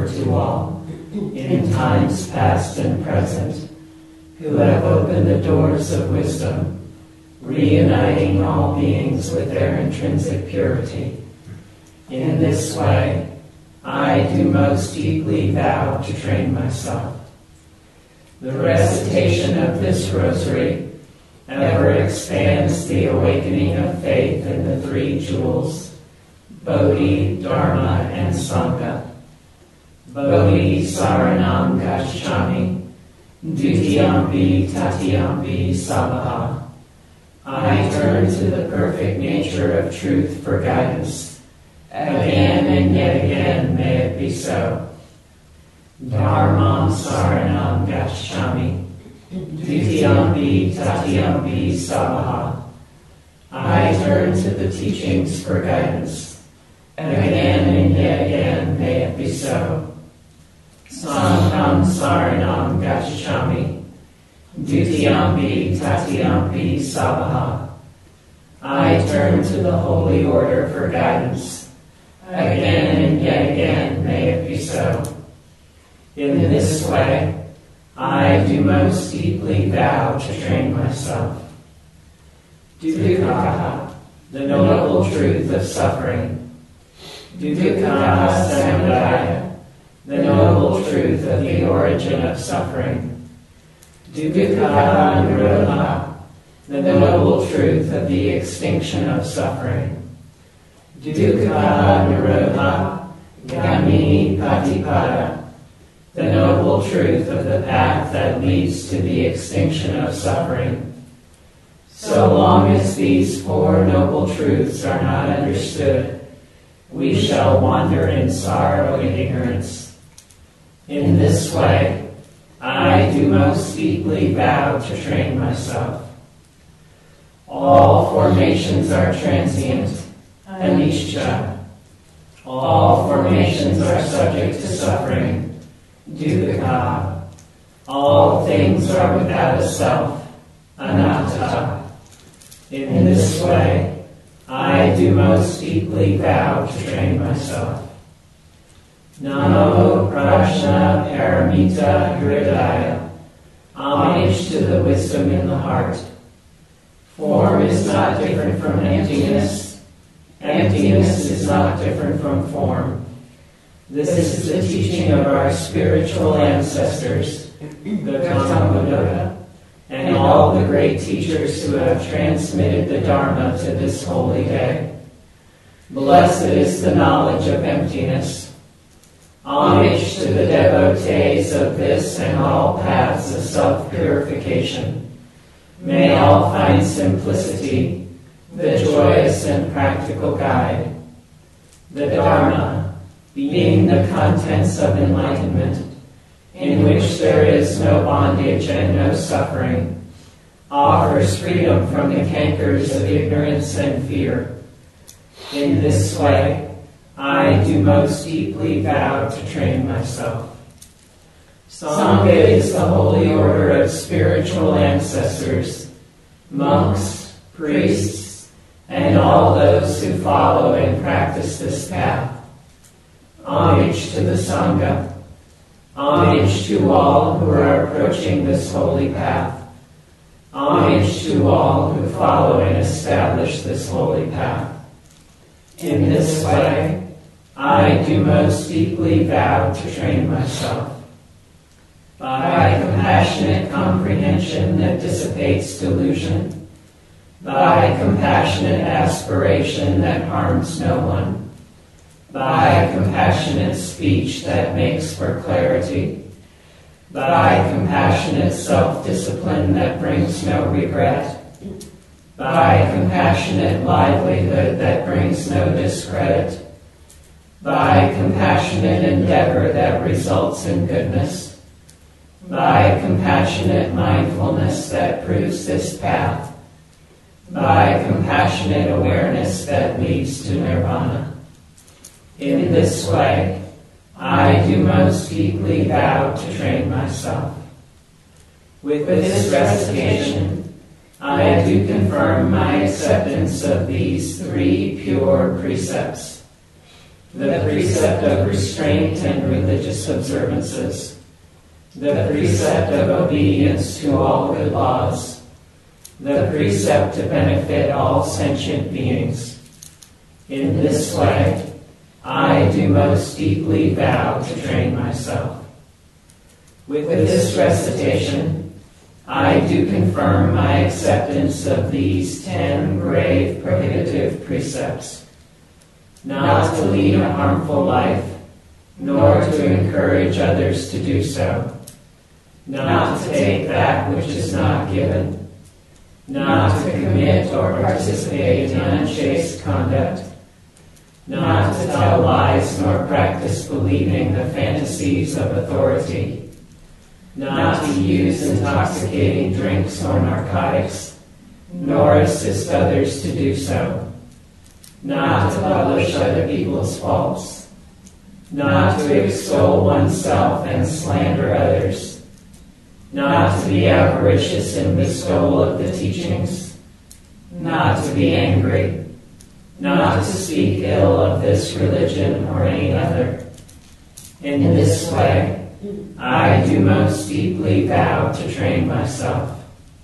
Lord to all, in times past and present, who have opened the doors of wisdom, reuniting all beings with their intrinsic purity. In this way, I do most deeply vow to train myself. The recitation of this rosary ever expands the awakening of faith in the three jewels, Bodhi, Dharma, and Sangha. Bodhi saranam gacchami, dutiyampi tatiyampi sabbaha. I turn to the perfect nature of truth for guidance. Again and yet again may it be so. Dharmam saranam gacchami, dutiyampi tatiyampi sabbaha. I turn to the teachings for guidance. Again and yet again may it be so. Sangham saranam gacchami, dutiyampi tatiyampi sabbaha. I turn to the holy order for guidance. Again and yet again may it be so. In this way, I do most deeply vow to train myself. Dukkha, the noble truth of suffering. Dukkha samudaya, the noble truth of the origin of suffering. Dukkha nirodha, the noble truth of the extinction of suffering. Dukkha nirodha gamini patipada, the noble truth of the path that leads to the extinction of suffering. So long as these four noble truths are not understood, we shall wander in sorrow and ignorance. In this way, I do most deeply vow to train myself. All formations are transient, anicca. All formations are subject to suffering, dukkha. All things are without a self, anatta. In this way, I do most deeply vow to train myself. Namo Prajna Paramita Hridaya. Homage to the wisdom in the heart. Form is not different from emptiness. Emptiness is not different from form. This is the teaching of our spiritual ancestors, the Gautama Buddha, and all the great teachers who have transmitted the Dharma to this holy day. Blessed is the knowledge of emptiness. Homage to the devotees of this and all paths of self-purification. May all find simplicity, the joyous and practical guide. The Dharma, being the contents of enlightenment, in which there is no bondage and no suffering, offers freedom from the cankers of ignorance and fear. In this way, I do most deeply vow to train myself. Sangha is the holy order of spiritual ancestors, monks, priests, and all those who follow and practice this path. Homage to the Sangha. Homage to all who are approaching this holy path. Homage to all who follow and establish this holy path. In this way, I do most deeply vow to train myself. By compassionate comprehension that dissipates delusion, by compassionate aspiration that harms no one, by compassionate speech that makes for clarity, by compassionate self-discipline that brings no regret, by compassionate livelihood that brings no discredit, by compassionate endeavor that results in goodness, by compassionate mindfulness that proves this path, by compassionate awareness that leads to nirvana. In this way, I do most deeply vow to train myself. With this recitation, I do confirm my acceptance of these three pure precepts. the precept of restraint and religious observances, the precept of obedience to all good laws, the precept to benefit all sentient beings. In this way, I do most deeply vow to train myself. With this recitation, I do confirm my acceptance of these 10 grave prohibitive precepts: not to lead a harmful life, nor to encourage others to do so, not to take that which is not given, not to commit or participate in unchaste conduct, not to tell lies nor practice believing the fantasies of authority, not to use intoxicating drinks or narcotics, nor assist others to do so, not to publish other people's faults, not to extol oneself and slander others, not to be avaricious in bestowal of the teachings, not to be angry, not to speak ill of this religion or any other. In this way, I do most deeply vow to train myself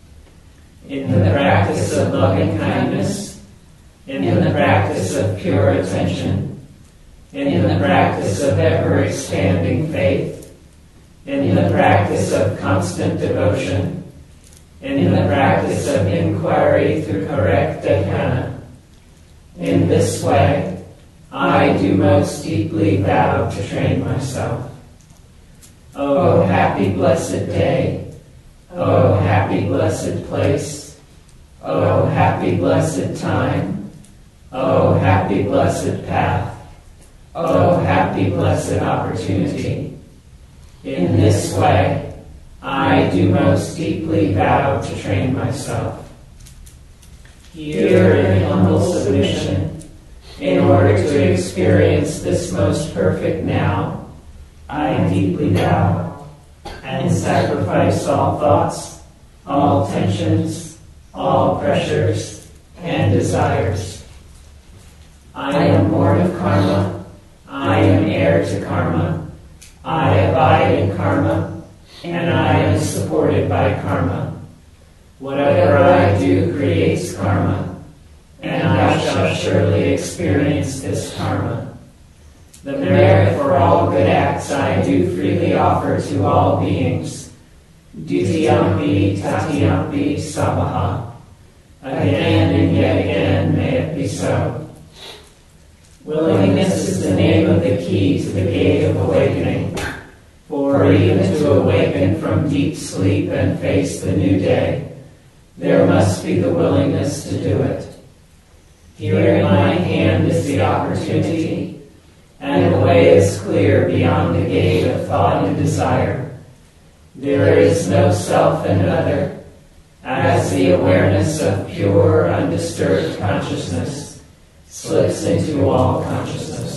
in the practice of loving kindness, in the practice of pure attention, in the practice of ever-expanding faith, in the practice of constant devotion, in the practice of inquiry through correct dhyana. In this way, I do most deeply vow to train myself. O happy blessed day, O happy blessed place, O happy blessed time, O happy blessed path, O happy blessed opportunity. In this way, I do most deeply vow to train myself. Here in humble submission, in order to experience this most perfect now, I deeply vow and sacrifice all thoughts, all tensions, all pressures and desires. I am born of karma, I am heir to karma, I abide in karma, and I am supported by karma. Whatever I do creates karma, and I shall surely experience this karma. The merit for all good acts I do freely offer to all beings. Dutiyampi tatiyampi sabaha. Again and yet again may it be so. Willingness is the name of the key to the gate of awakening. For even to awaken from deep sleep and face the new day, there must be the willingness to do it. Here in my hand is the opportunity, and the way is clear beyond the gate of thought and desire. There is no self and other, as the awareness of pure, undisturbed consciousness slips into all consciousness.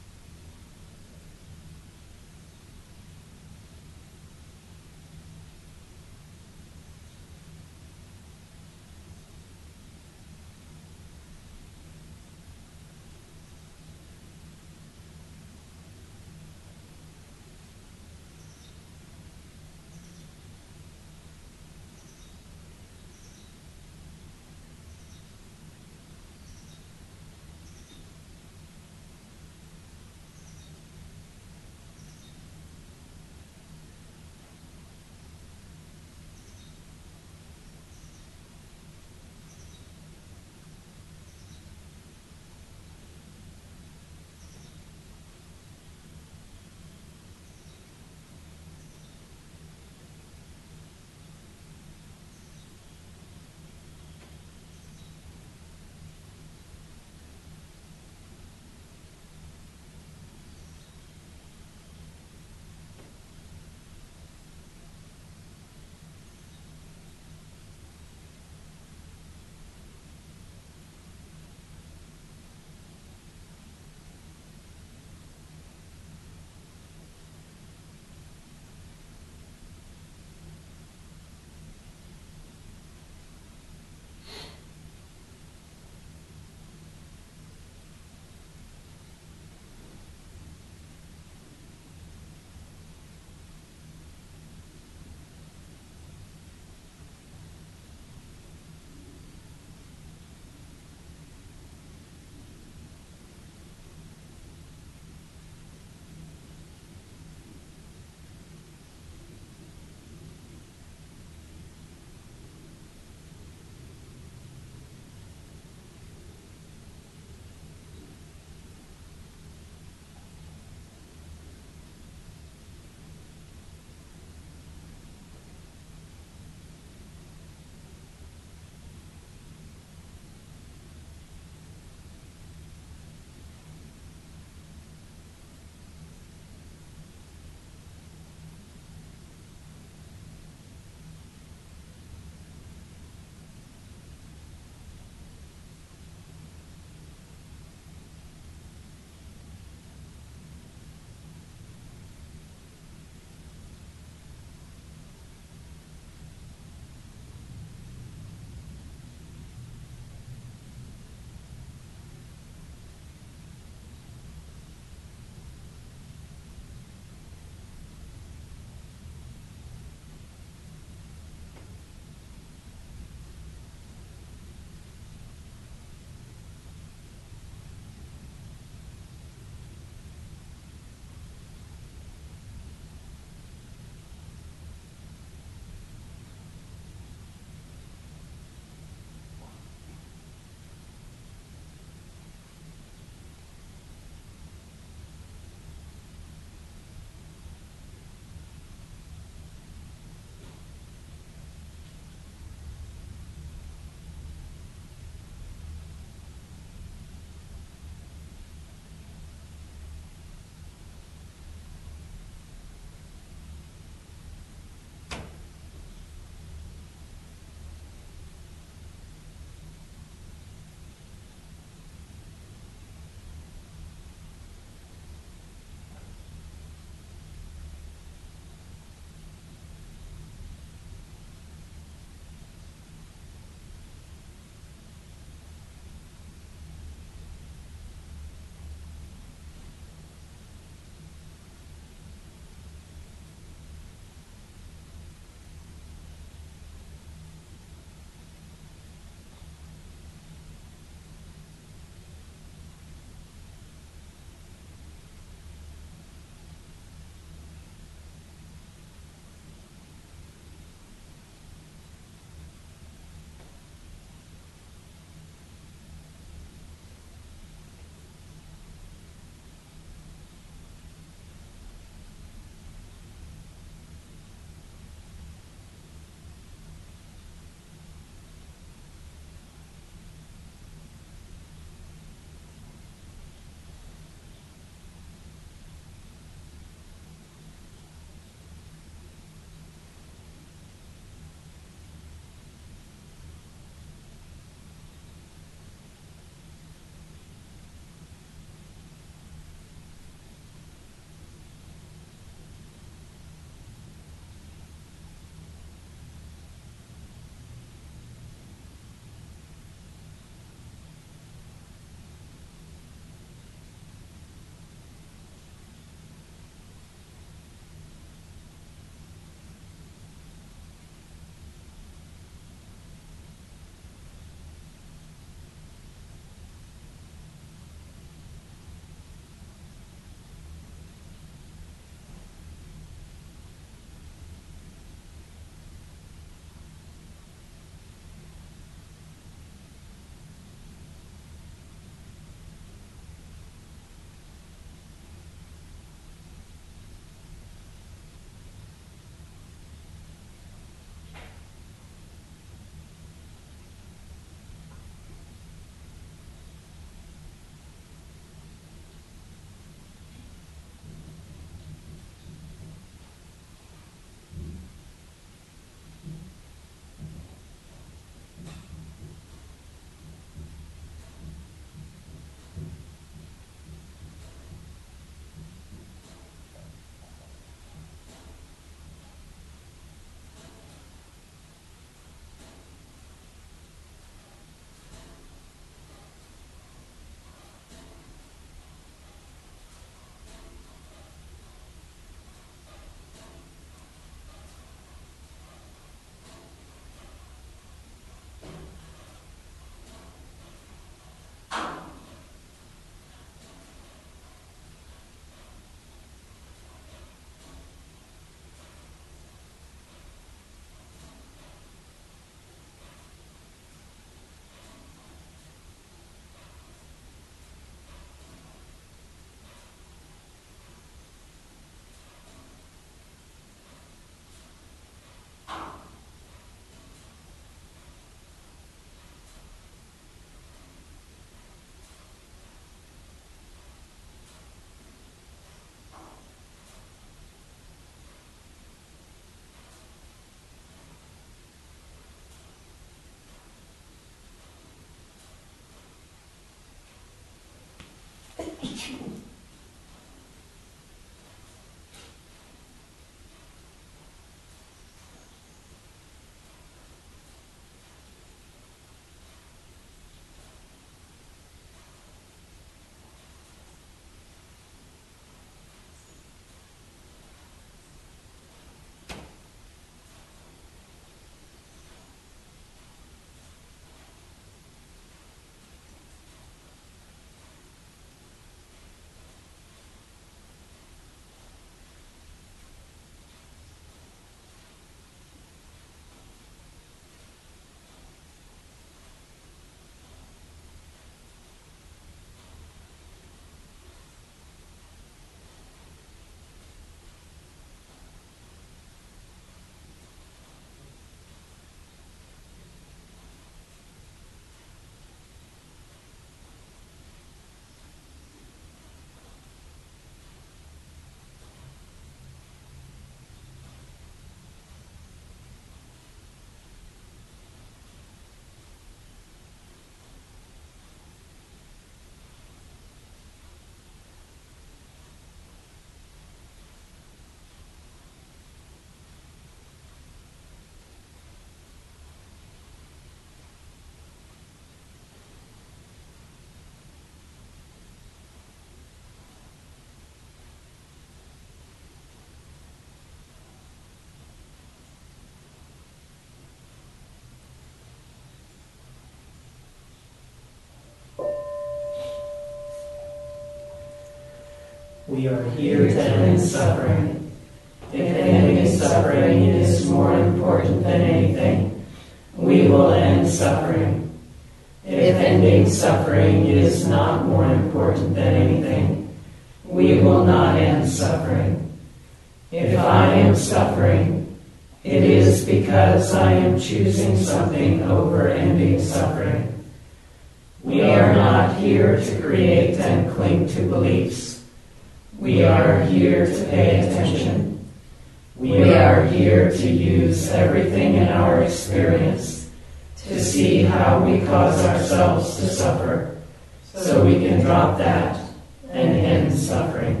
We are here to end suffering. If ending suffering is more important than anything, we will end suffering. If ending suffering is not more important than anything, we will not end suffering. If I am suffering, it is because I am choosing something over ending suffering. We are not here to create and cling to beliefs. We are here to pay attention. We are here to use everything in our experience to see how we cause ourselves to suffer, so we can drop that and end suffering.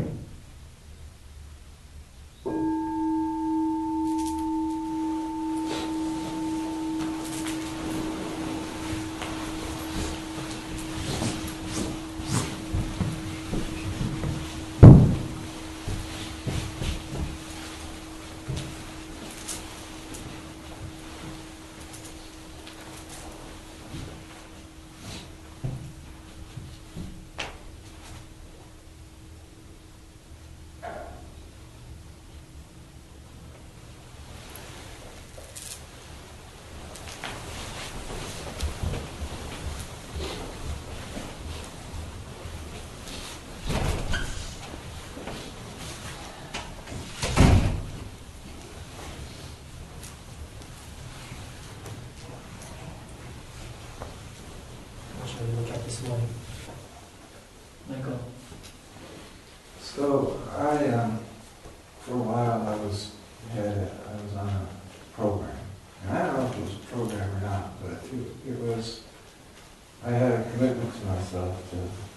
Look at this morning. Michael. So for a while I was on a program, and I don't know if it was a program or not, but it was. I had a commitment to myself to.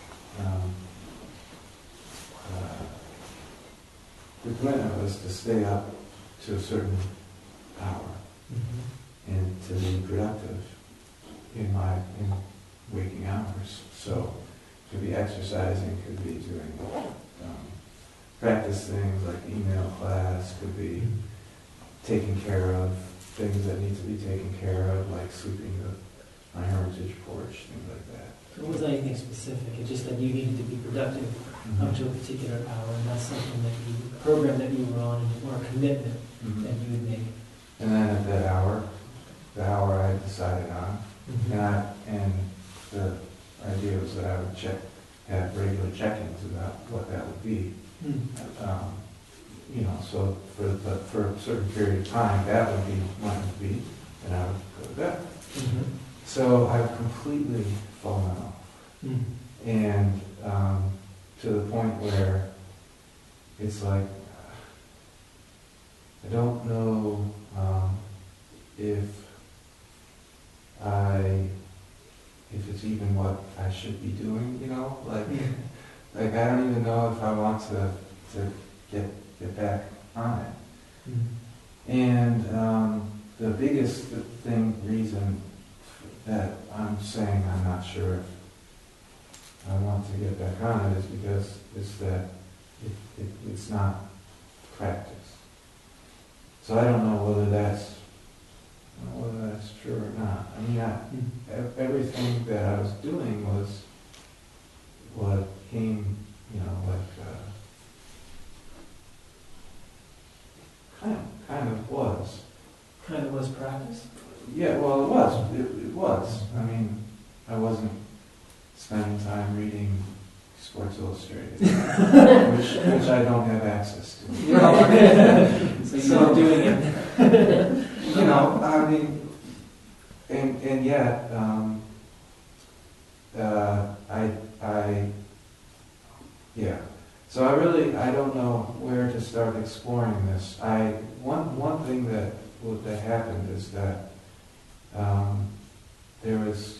The commitment was to stay up to a certain hour and to be productive in waking hours. So could be exercising, could be doing practice things like email class, could be taking care of things that need to be taken care of, like sweeping my heritage porch, things like that. So it wasn't anything specific, it's just that you needed to be productive up to a particular hour, and that's something that a program that you were on, or a commitment that you had made. And then at that hour, the hour I had decided on, and the idea was that I would have regular check-ins about what that would be. So for a certain period of time, that would be when it would be, and I would go to bed. So I've completely fallen off. And to the point where it's like, I don't know if it's even what I should be doing, like I don't even know if I want to get back on it. And the biggest reason that I'm saying I'm not sure if I want to get back on it is because it's not practice. So I don't know whether that's true or not. I mean, everything that I was doing was what came, kind of was. Kind of was practice? Yeah, well, it was. It was. I mean, I wasn't spending time reading Sports Illustrated, which I don't have access to. So you're doing it. I mean, and yet, So I don't know where to start exploring this. One thing that happened is that there was,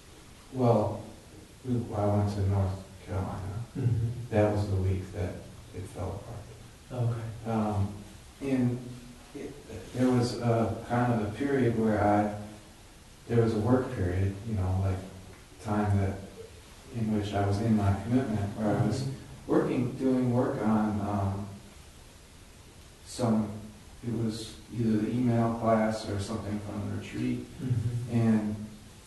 I went to North Carolina. Mm-hmm. That was the week that it fell apart. Okay. And there was kind of a period where there was a work period, like time in which I was in my commitment, where I was doing work on it was either the email class or something from the retreat, mm-hmm. and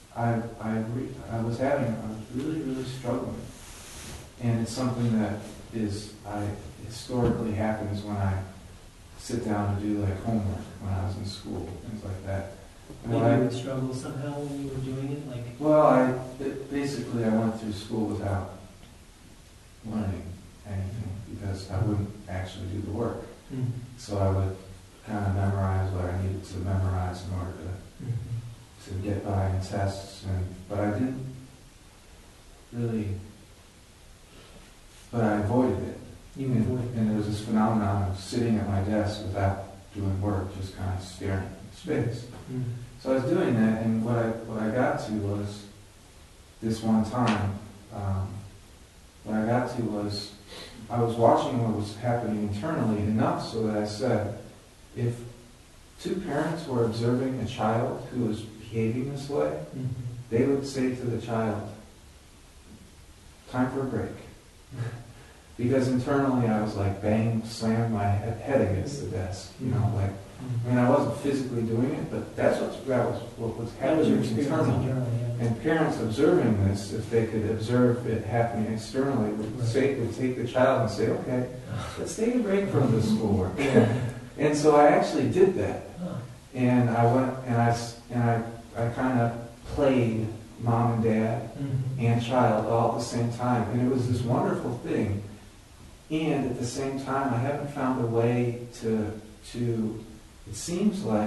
I was really, really struggling. And it's something that historically happens when I sit down to do like homework when I was in school, things like that. Maybe you would struggle somehow when you were doing it, like. Well, basically I went through school without learning anything because I wouldn't actually do the work. Mm-hmm. So I would kind of memorize what I needed to memorize in order to get by in tests, but I didn't really. But I avoided it. And there was this phenomenon of sitting at my desk without doing work, just kind of staring at space. Mm-hmm. So I was doing that, and what I got to was this one time. What I got to was I was watching what was happening internally enough so that I said, if two parents were observing a child who was behaving this way, they would say to the child, "Time for a break." Because internally I was like slamming my head against the desk, like, I mean, I wasn't physically doing it, but that was what was happening internally. And parents observing this, if they could observe it happening externally, would take the child and say, "Okay, let's take a break from this schoolwork." And so I actually did that, and I went and I kind of played mom and dad and child all at the same time, and it was this wonderful thing. And at the same time, I haven't found a way to it seems like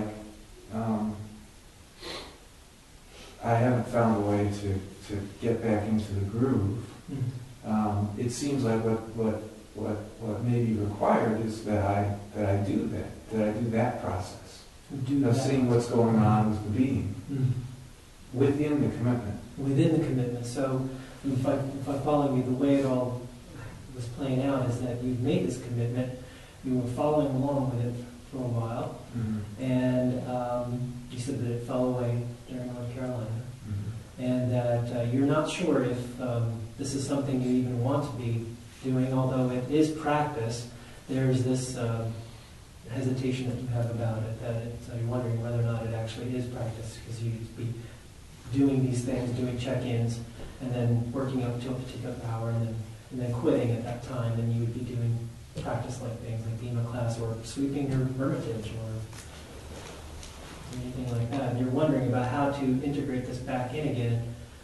I haven't found a way to get back into the groove. It seems like what may be required is that I do that process of seeing what's going on with the being within the commitment. Within the commitment. So if I follow you, the way it all was playing out is that you've made this commitment, you were following along with it for a while, and you said that it fell away during North Carolina, and that you're not sure if this is something you even want to be doing, although it is practice. There's this hesitation that you have about it, that you're wondering whether or not it actually is practice, because you'd be doing these things, doing check-ins, and then working up to a particular hour, and then quitting at that time, and you would be doing practice-like things like Dima class or sweeping your hermitage or anything like that. And you're wondering about how to integrate this back in again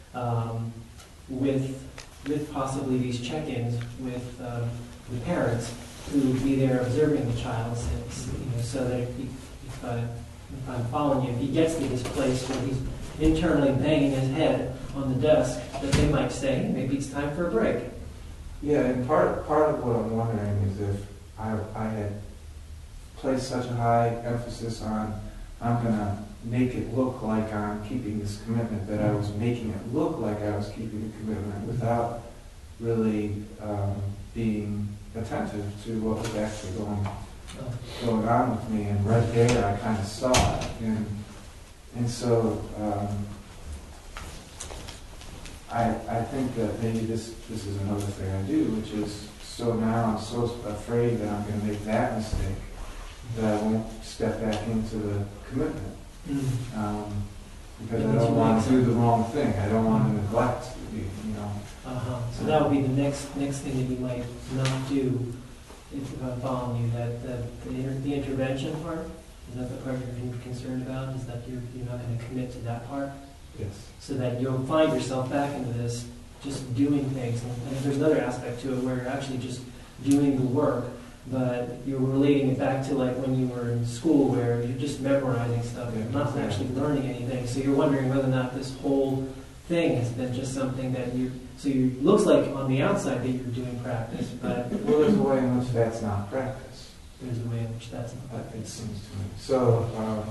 with possibly these check-ins with the parents who would be there observing the child, so that if I'm following you, if he gets to this place where he's internally banging his head on the desk, that they might say, maybe it's time for a break. Yeah, and part of what I'm wondering is if I had placed such a high emphasis on I'm going to make it look like I'm keeping this commitment, that I was making it look like I was keeping the commitment without really being attentive to what was actually going on with me. And right there I kind of saw it. And so I think that maybe this is another thing I do, which is, so now I'm so afraid that I'm going to make that mistake that I won't step back into the commitment. Because I don't want to do the wrong thing. I don't want to neglect, So that would be the next thing that you might not do, if I'm following you, that the intervention part, is that the part you're concerned about, is that you're not going to commit to that part? Yes. So that you'll find yourself back into this, just doing things. And there's another aspect to it where you're actually just doing the work, but you're relating it back to like when you were in school where you're just memorizing stuff, you're not actually learning anything. So you're wondering whether or not this whole thing has been just something that it looks like on the outside that you're doing practice, but... Well, there's a way in which that's not practice. There's a way in which that's not practice. It seems to me. So,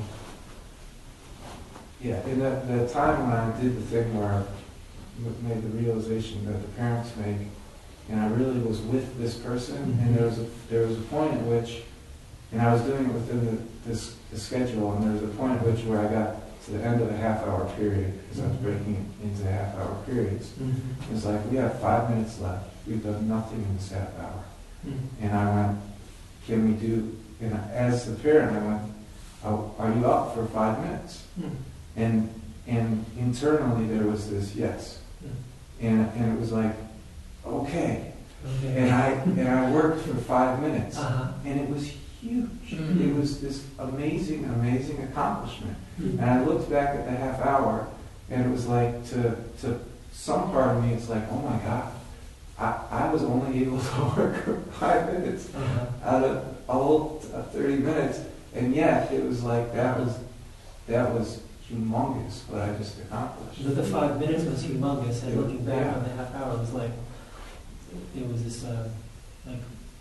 in the time when I did the thing where I made the realization that the parents make, and I really was with this person, and there was a point at which, and I was doing it within the schedule, and there was a point at which where I got to the end of the half-hour period, because I was breaking it into half-hour periods. It was like, we have 5 minutes left. We've done nothing in this half hour. And I went, can we do, and as the parent, I went, are you up for 5 minutes? And internally there was this yes. And it was like, okay. Okay. and I worked for 5 minutes, Uh-huh. and it was huge. Mhm. It was this amazing, amazing accomplishment. Mhm. And I looked back at the half hour, and it was like to some part of me, it's like, oh my God, I was only able to work for 5 minutes Uh-huh. out of a whole 30 minutes, and yet it was like that was humongous what I just accomplished. But the 5 minutes was humongous, and Yeah. looking back Yeah. on the half hour, it was like, it was this, like,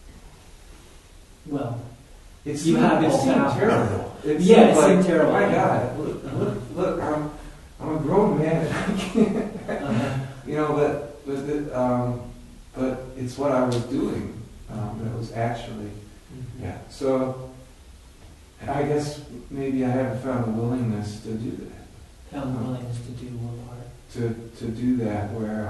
well, It You seemed, have it all seemed power. terrible. It Yeah, seemed it like, seemed terrible. my God, look, I'm a grown man, and I can't, uh-huh. you know, but it's what I was doing that was actually, yeah. So I guess maybe I haven't found the willingness to do that. Found the willingness to do one part. To do that where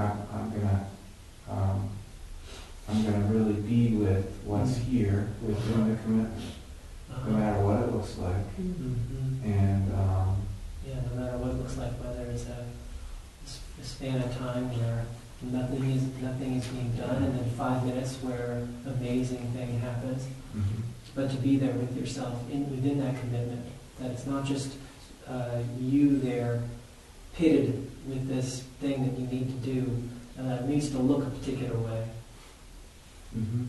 I'm gonna really be with what's here within the commitment, no matter what it looks like, Mm-hmm. and Yeah, no matter what it looks like, whether it's a span of time where nothing is being done, and then 5 minutes where an amazing thing happens, but to be there with yourself within that commitment, that it's not just you there pitted with this thing that you need to do, and that it needs to look a particular way. Mhm.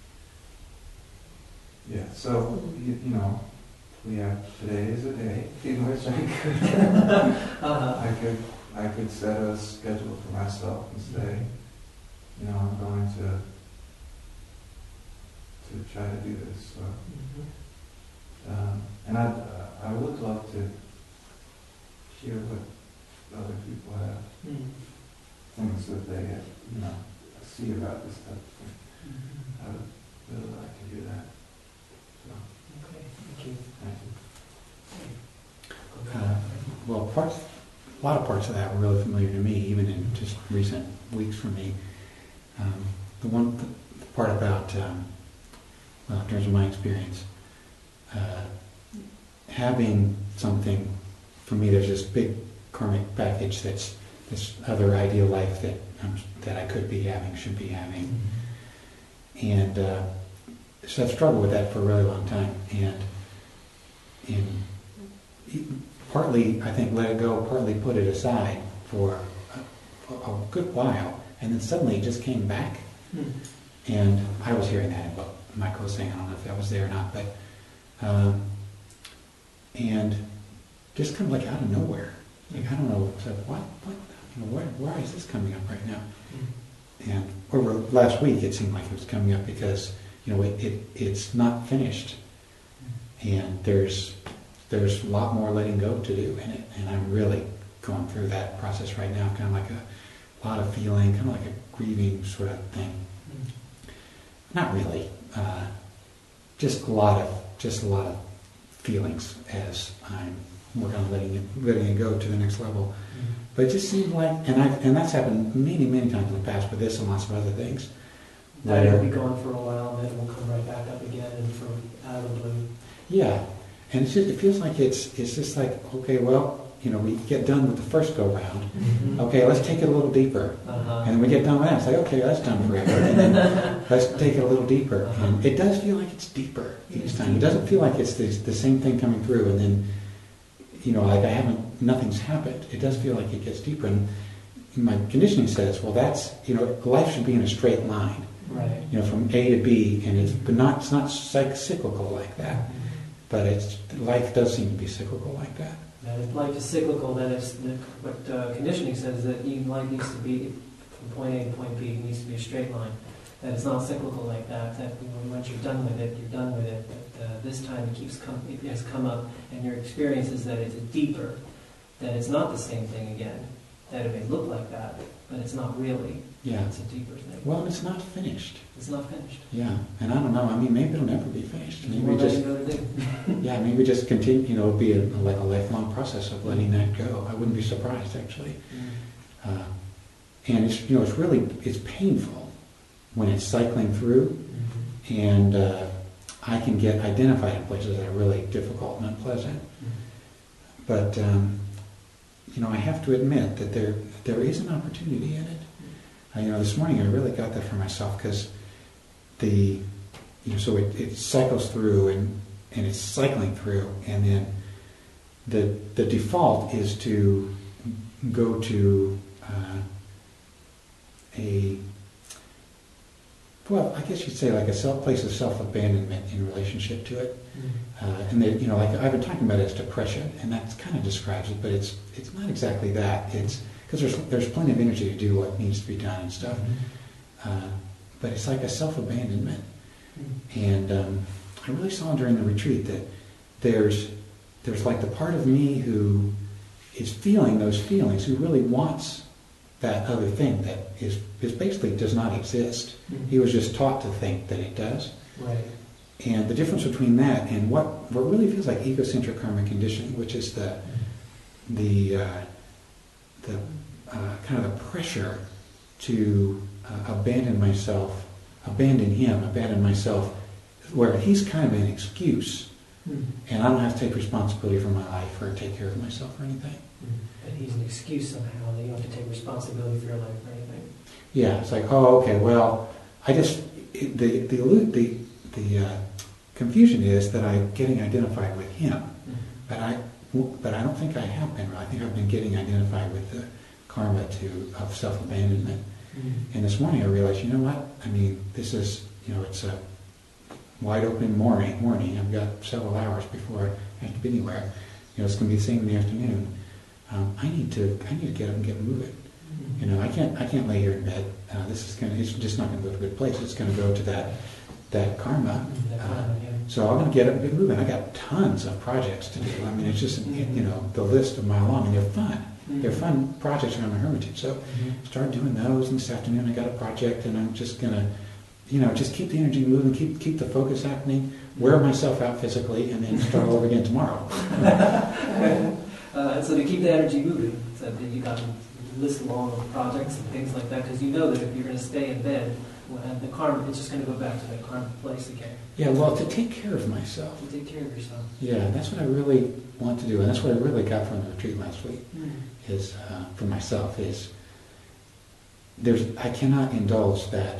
Yeah, so, you know, we have, today is a day in which Uh-huh. I could set a schedule for myself and say, you know, I'm going to try to do this. So, and I would love to hear what other people have, things that they, you know, see about this type of thing. I would really like to hear that. So, Okay, thank you. thank you. Well, a lot of parts of that were really familiar to me, even in just recent weeks for me. The part about, well, in terms of my experience, having something, for me, there's this big karmic package that's this other ideal life that I could be having, should be having. And so I've struggled with that for a really long time. And partly, I think, let it go, partly put it aside for a good while, and then suddenly it just came back. And I was hearing that in what Michael was saying, I don't know if that was there or not, but and just kind of like out of nowhere. Like, I don't know, so what, you know, why is this coming up right now? And over last week, it seemed like it was coming up because, you know, it's not finished, and there's a lot more letting go to do in it, and I'm really going through that process right now, kind of like a lot of feeling, kind of like a grieving sort of thing. Not really, just a lot of feelings as I'm working on letting it go to the next level. But it just seemed like, and that's happened many, many times in the past with this and lots of other things. That it'll be gone for a while, and then it will come right back up again, and from out of the blue. Yeah, and it feels like it's just like, okay, well, you know, we get done with the first go round. Okay, let's take it a little deeper. And then we get done with that. It's like, okay, that's done forever. And then let's take it a little deeper. And it does feel like it's deeper each time. It doesn't feel like it's the same thing coming through, and then, you know, like nothing's happened. It does feel like it gets deeper. And my conditioning says, well, that's, you know, life should be in a straight line. Right. You know, from A to B, and it's not cyclical like that. But life does seem to be cyclical like that. And if life is cyclical, then it's what conditioning says, that life needs to be from point A to point B. It needs to be a straight line. That it's not cyclical like that. That, you know, once you're done with it, you're done with it. But this time it has come up, and your experience is that it's deeper. That it's not the same thing again. That it may look like that, but it's not really. Yeah. It's a deeper thing. Well, it's not finished. It's not finished. Yeah, and I don't know. I mean, maybe it'll never be finished. There's Maybe more just letting go to do. yeah, maybe just continue. You know, it'll be like a lifelong process of letting that go. I wouldn't be surprised actually. And it's, you know, it's painful when it's cycling through, and I can get identified in places that are really difficult and unpleasant. But you know, I have to admit that there is an opportunity in it. This morning I really got that for myself because so it cycles through and it's cycling through, and then the default is to go to I guess you'd say like a place of self-abandonment in relationship to it. And like I've been talking about it as depression, and that kind of describes it, but it's not exactly that. It's because there's plenty of energy to do what needs to be done and stuff. But it's like a self-abandonment. And I really saw during the retreat that there's like the part of me who is feeling those feelings, who really wants that other thing that is basically does not exist. He was just taught to think that it does. Right. And the difference between that and what really feels like egocentric karmic conditioning, which is the kind of the pressure to abandon myself, abandon him, abandon myself, where he's kind of an excuse, and I don't have to take responsibility for my life or take care of myself or anything. But he's an excuse somehow that you don't have to take responsibility for your life or anything. Yeah, it's like, oh, okay, well, the confusion is that I'm getting identified with him, but I don't think I have been. I think I've been getting identified with the karma of self-abandonment. And this morning I realized, you know what? I mean, this is, it's a wide open morning. I've got several hours before I have to be anywhere. It's going to be the same in the afternoon. I need to get up and get moving. I can't lay here in bed. It's just not going to go to a good place. It's going to go to that karma. So I'm going to get up and get moving. I got tons of projects to do. I mean, it's just the list of mile long, and they're fun. They're fun projects around the Hermitage. So start doing those. And this afternoon I got a project, and I'm just going to, just keep the energy moving, keep the focus happening, wear myself out physically, and then start all over again tomorrow. So to keep the energy moving, so that you got to list long of projects and things like that, because you know that if you're going to stay in bed, the karma, it's just going to go back to that karma place again. Yeah, well, to take care of myself. To take care of yourself. Yeah, that's what I really want to do, and that's what I really got from the retreat last week. Is for myself is I cannot indulge that.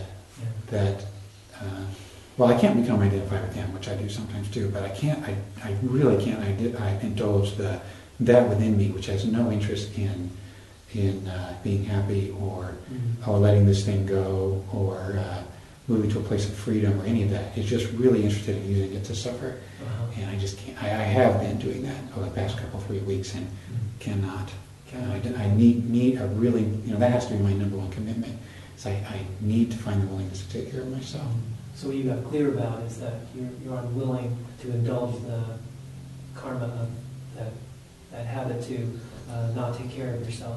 Well, I can't become identified with him, which I do sometimes too, but I really can't indulge that within me, which has no interest in being happy or letting this thing go or moving to a place of freedom or any of that. It's just really interested in using it to suffer. And I just can't. I have been doing that over the past 3 weeks and cannot. I need a really, that has to be my number one commitment. So I need to find the willingness to take care of myself. So what you got clear about is that you're unwilling to indulge the karma of that habit to not take care of yourself.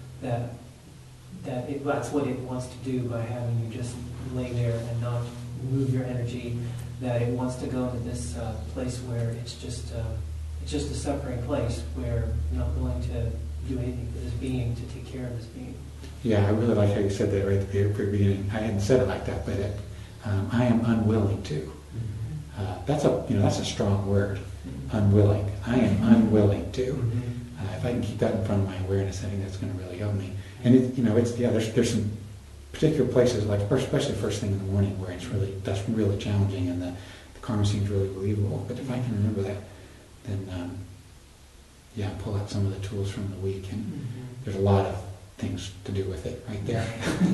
That's what it wants to do by having you just lay there and not move your energy. That it wants to go into this place where it's just a suffering place where you're not willing to do anything for this being, to take care of this being. Yeah, I really like how you said that right at the very beginning. I hadn't said it like that, but I am unwilling to. That's a strong word, unwilling. I am unwilling to. If I can keep that in front of my awareness, I think that's going to really help me. And there's some particular places, like especially first thing in the morning, where that's really challenging, and the karma seems really believable. But if I can remember that, then pull out some of the tools from the week, and there's a lot of things to do with it right there.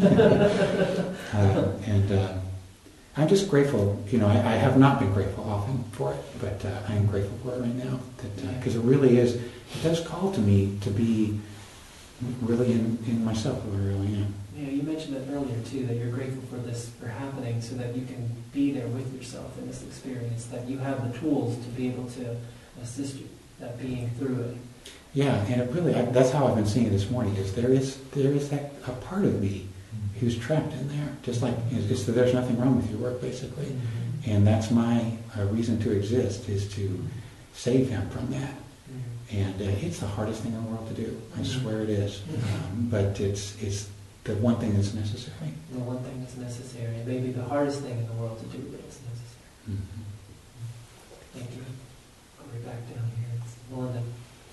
And I'm just grateful. I have not been grateful often for it, but I am grateful for it right now. Because it really is. It does call to me to be really in myself, who I really am. Yeah, you mentioned that earlier too, that you're grateful for happening, so that you can be there with yourself in this experience. That you have the tools to be able to assist you, that being through it. Yeah, and it really, that's how I've been seeing it this morning, is there is that a part of me who's trapped in there, just like there's nothing wrong with your work, basically. And that's my reason to exist, is to save him from that. And it's the hardest thing in the world to do. I swear it is. But it's the one thing that's necessary. The one thing that's necessary. It may be the hardest thing in the world to do, but it's necessary. Thank you. I'll be back down here. It's Melinda.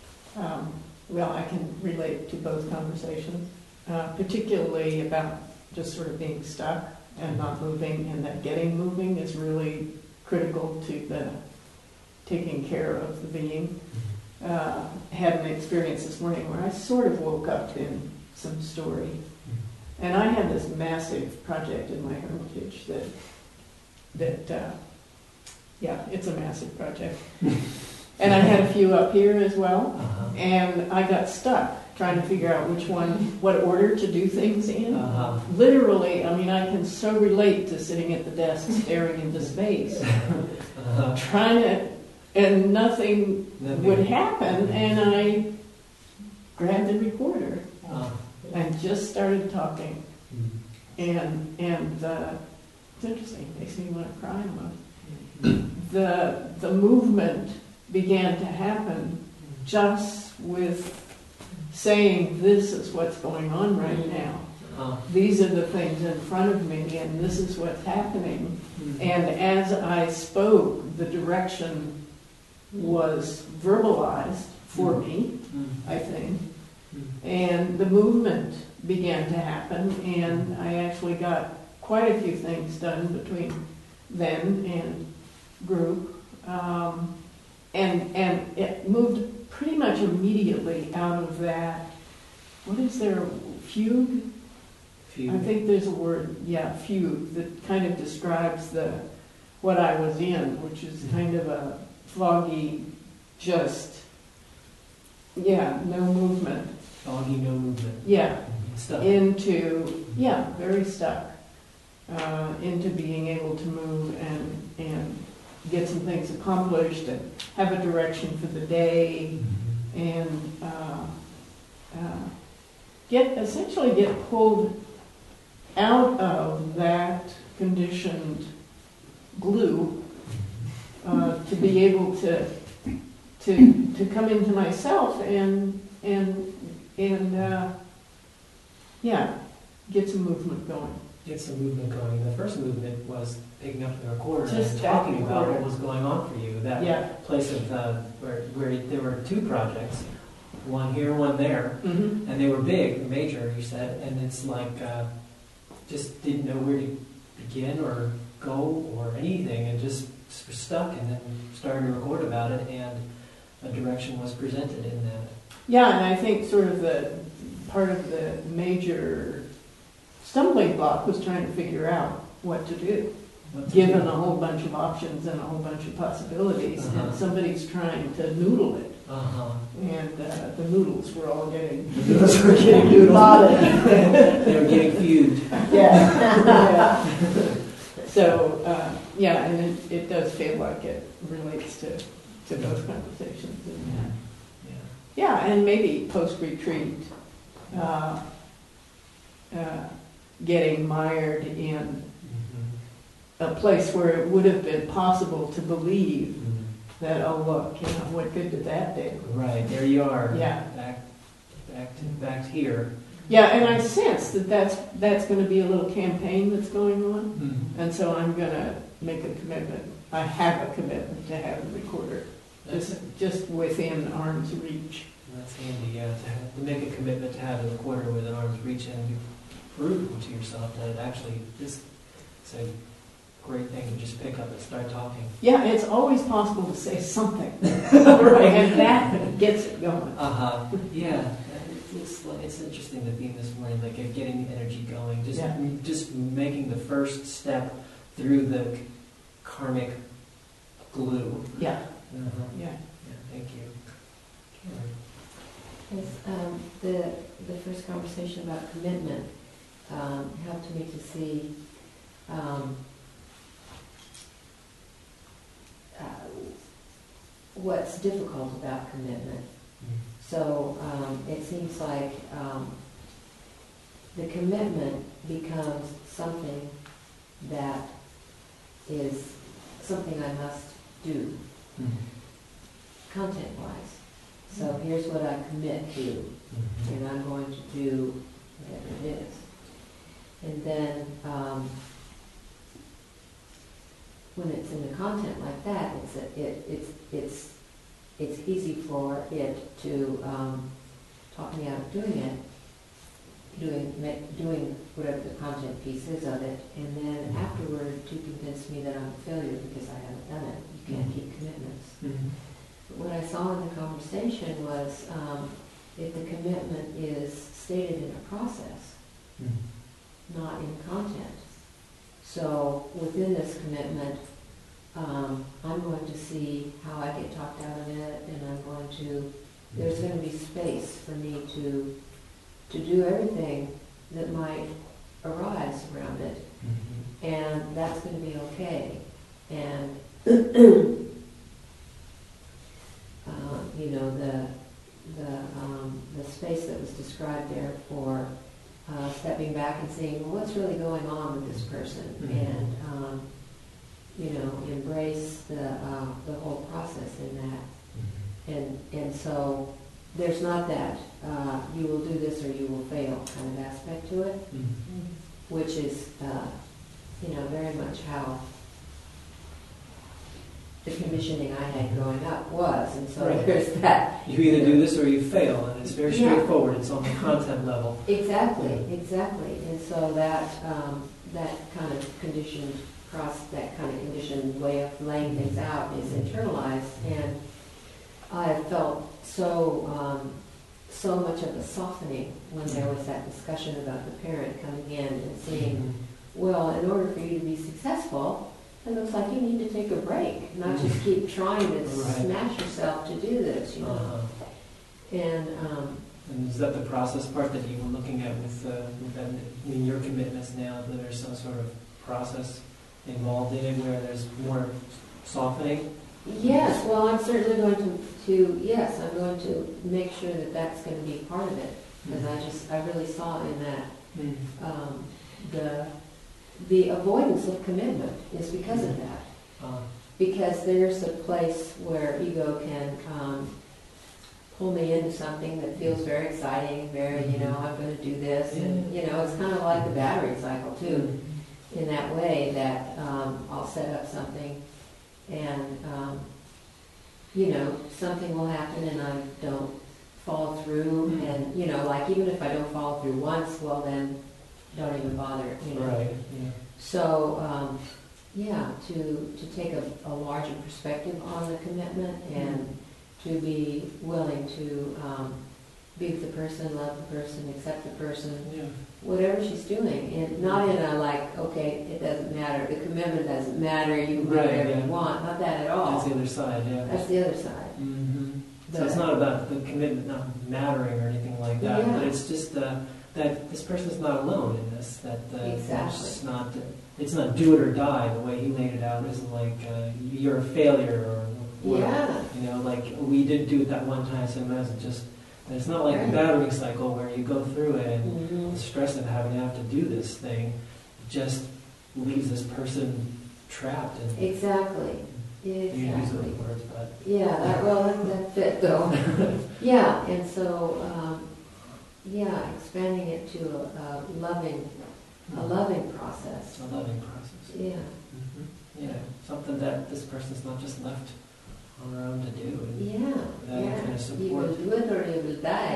Well, I can relate to both conversations, particularly about just sort of being stuck and not moving, and that getting moving is really critical to the taking care of the being. Had an experience this morning where I sort of woke up in some story. And I had this massive project in my Hermitage yeah, it's a massive project. And I had a few up here as well. And I got stuck trying to figure out what order to do things in. Literally, I mean, I can so relate to sitting at the desk staring into space, trying to, and nothing would happen, and I grabbed the recorder and just started talking. And it's interesting, it makes me want to cry almost. The movement began to happen just with saying, this is what's going on right now. These are the things in front of me, and this is what's happening. And as I spoke, the direction was verbalized for me, I think. And the movement began to happen, and I actually got quite a few things done between then and group. And it moved pretty much immediately out of that, what is there, fugue? I think there's a word, fugue, that kind of describes what I was in, which is kind of a foggy, just, no movement. Foggy, no movement. Yeah, Stuck. Very stuck. Into being able to move and get some things accomplished and have a direction for the day, and essentially get pulled out of that conditioned glue to be able to come into myself and get some movement going. Get some movement going. The first movement was picking up the recorder Just and talking about recorder. what was going on for you. That place of where there were two projects, one here, one there, and they were big, major, you said, and it's like just didn't know where to begin or go or anything, and just were stuck, and then started to record about it, and a direction was presented in that. Yeah, and I think sort of the part of the major stumbling block was trying to figure out what to do, given a whole bunch of options and a whole bunch of possibilities, and somebody's trying to noodle it. And the noodles were all getting noodled. They were getting fugued. Yeah. So, and it does feel like it relates to those conversations. And, and maybe post-retreat, getting mired in a place where it would have been possible to believe that, oh look, what good did that do? Right, there you are. Yeah. Back here. Yeah, and I sense that's going to be a little campaign that's going on, and so I'm going to make a commitment. I have a commitment to have a recorder, just within arm's reach. That's handy, to make a commitment to have a recorder within arm's reach, and prove to yourself that it actually is a great thing to just pick up and start talking. Yeah, it's always possible to say something, and that gets it going. Yeah. It's interesting, the theme this morning, like getting the energy going, just making the first step through the karmic glue. Yeah. Thank you. Yes, the first conversation about commitment helped me to see what's difficult about commitment. So it seems like the commitment becomes something that is something I must do, content-wise. So here's what I commit to, and I'm going to do whatever it is. And then when it's in the content like that, it's easy for it to talk me out of doing it. doing whatever the content piece is of it, and then afterward to convince me that I'm a failure because I haven't done it. You can't keep commitments. But what I saw in the conversation was if the commitment is stated in a process, not in content. So within this commitment, I'm going to see how I get talked out of it, and there's going to be space for me to do everything that might arise around it, and that's going to be okay. And the space that was described there for stepping back and seeing, well, what's really going on with this person, and embrace the whole process in that. And so there's not that you will do this or you will fail kind of aspect to it, which is very much how the conditioning I had growing up was. And so there's that. You either do this or you fail, and it's very straightforward. It's on the content level. Exactly. And so that kind of conditioned way of laying things out is internalized, and I felt so much of a softening when there was that discussion about the parent coming in and saying, well, in order for you to be successful, it looks like you need to take a break, not just keep trying to smash yourself to do this, And is that the process part that you were looking at with your commitments now, that there's some sort of process involved in it where there's more softening? Yes, well, I'm certainly going I'm going to make sure that that's going to be part of it, because I really saw in that the avoidance of commitment is because of that. Because there's a place where ego can pull me into something that feels very exciting, very, I'm going to do this, and, it's kind of like the battery cycle, too, in that way that I'll set up something and, something will happen and I don't follow through, and, like even if I don't follow through once, well then don't even bother, Right. Yeah. So, to take a larger perspective on the commitment and to be willing to be with the person, love the person, accept the person, whatever she's doing, and not in a like, okay, it doesn't matter, the commitment doesn't matter, you can do whatever you want, not that at all. That's the other side, That's the other side. So it's not about the commitment not mattering or anything like that, but it's just that this person's not alone in this, that exactly. it's not do it or die, the way he laid it out isn't like you're a failure or whatever. Like we didn't do it that one time, so it's not like the battery cycle where you go through it and the stress of having to have to do this thing just leaves this person trapped. Exactly. You use those words, but that fit though. And so expanding it to a loving process. A loving process. Yeah. Yeah, something that this person's not just left on their own to do. That kind of support. You will do it or you will die.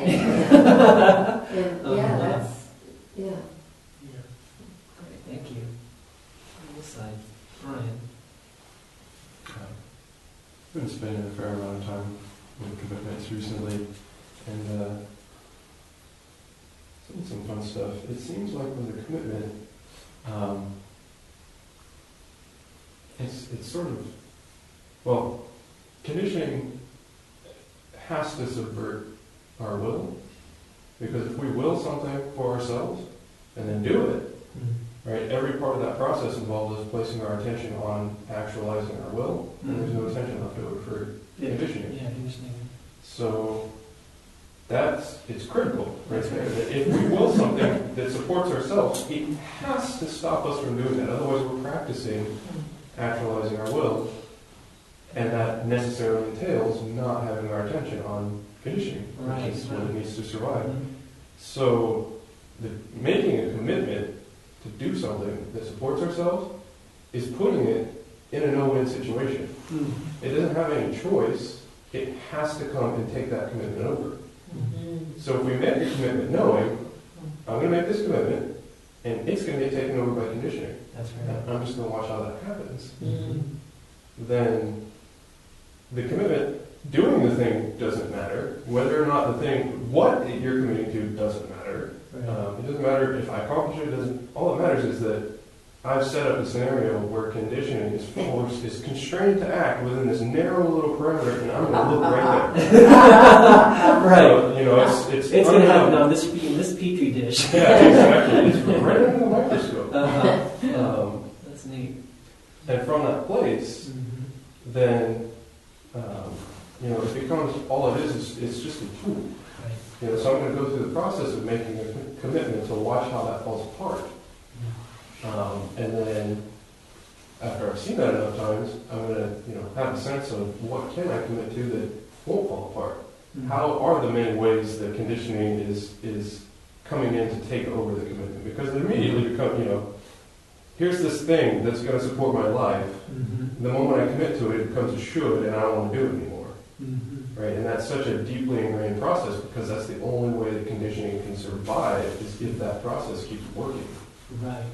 That's. Great, thank you. On this side, Brian. I've been spending a fair amount of time with commitments recently, and some fun stuff. It seems like with a commitment, it's sort of, conditioning has to subvert our will, because if we will something for ourselves and then do it, right, every part of that process involves us placing our attention on actualizing our will, and there's no attention left over for conditioning. Yeah, conditioning. So it's critical, right? That if we will something that supports ourselves, it has to stop us from doing that. Otherwise, we're practicing actualizing our will, and that necessarily entails not having our attention on conditioning, which is what it needs to survive. So, making a commitment to do something that supports ourselves is putting it in a no-win situation. It doesn't have any choice. It has to come and take that commitment over. So if we make a commitment knowing I'm going to make this commitment, and it's going to get taken over by conditioning. That's right. I'm just going to watch how that happens. Mm-hmm. Then the commitment, doing the thing doesn't matter. Whether or not the thing, what you're committing to doesn't matter. Right. It doesn't matter if I accomplish it. Doesn't. All that matters is that I've set up a scenario where conditioning is forced, is constrained to act within this narrow little perimeter, and I'm going to look right there. Right. So, you know, it's Going to happen on this in this petri dish. Yeah, exactly. It's right under the microscope. That's neat. And from that place, then you know, it becomes all it is it's just a tool. Right. You know, so I'm going to go through the process of making a commitment to watch how that falls apart. And then after I've seen that enough times, I'm going to, you know, have a sense of what can I commit to that won't fall apart. How are the many ways that conditioning is coming in to take over the commitment? Because it immediately becomes, you know, here's this thing that's going to support my life. The moment I commit to it, it becomes a should, and I don't want to do it anymore. Right? And that's such a deeply ingrained process because that's the only way that conditioning can survive is if that process keeps working. Right.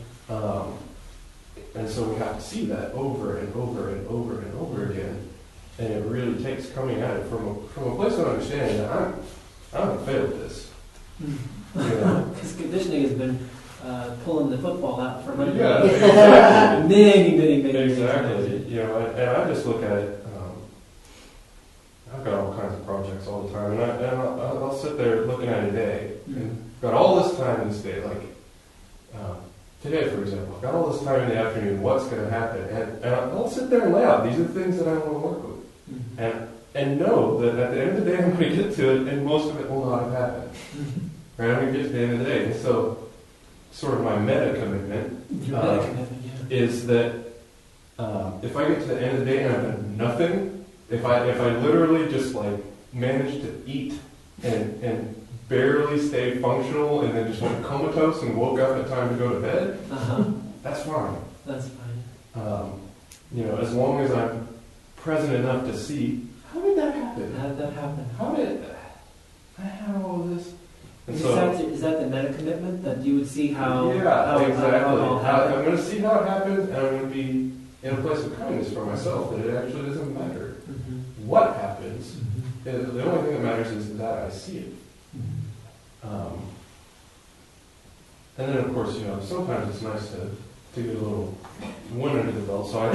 And so we have to see that over and over and over and over again. And it really takes coming at it from a place of understanding that I'm going to fail at this. You know? Because conditioning has been pulling the football out from under Yeah, me. exactly. many Exactly. You know, and I just look at it. I've got all kinds of projects all the time, and I'll sit there looking at a day, and got all this time in this day, like today, for example. I've got all this time in the afternoon. What's going to happen? And I'll sit there and lay out. These are the things that I want to work with, and know that at the end of the day, I'm going to get to it, and most of it will not have happened. Right? I'm going to get to the end of the day, and so sort of my meta commitment is that if I get to the end of the day and I've done nothing. If I literally just like managed to eat and barely stay functional and then just went comatose and woke up at time to go to bed, that's fine. That's fine. You know, as long as I'm present enough to see how did that happen? How did that happen? How did I have all this? And Is that the meta commitment that you would see how? Yeah, exactly. How it all happened? I'm going to see how it happens, and I'm going to be in a place of kindness for myself that it actually doesn't matter what happens. The only thing that matters is that I see it. And then, of course, you know, sometimes it's nice to get a little wind under the belt. So I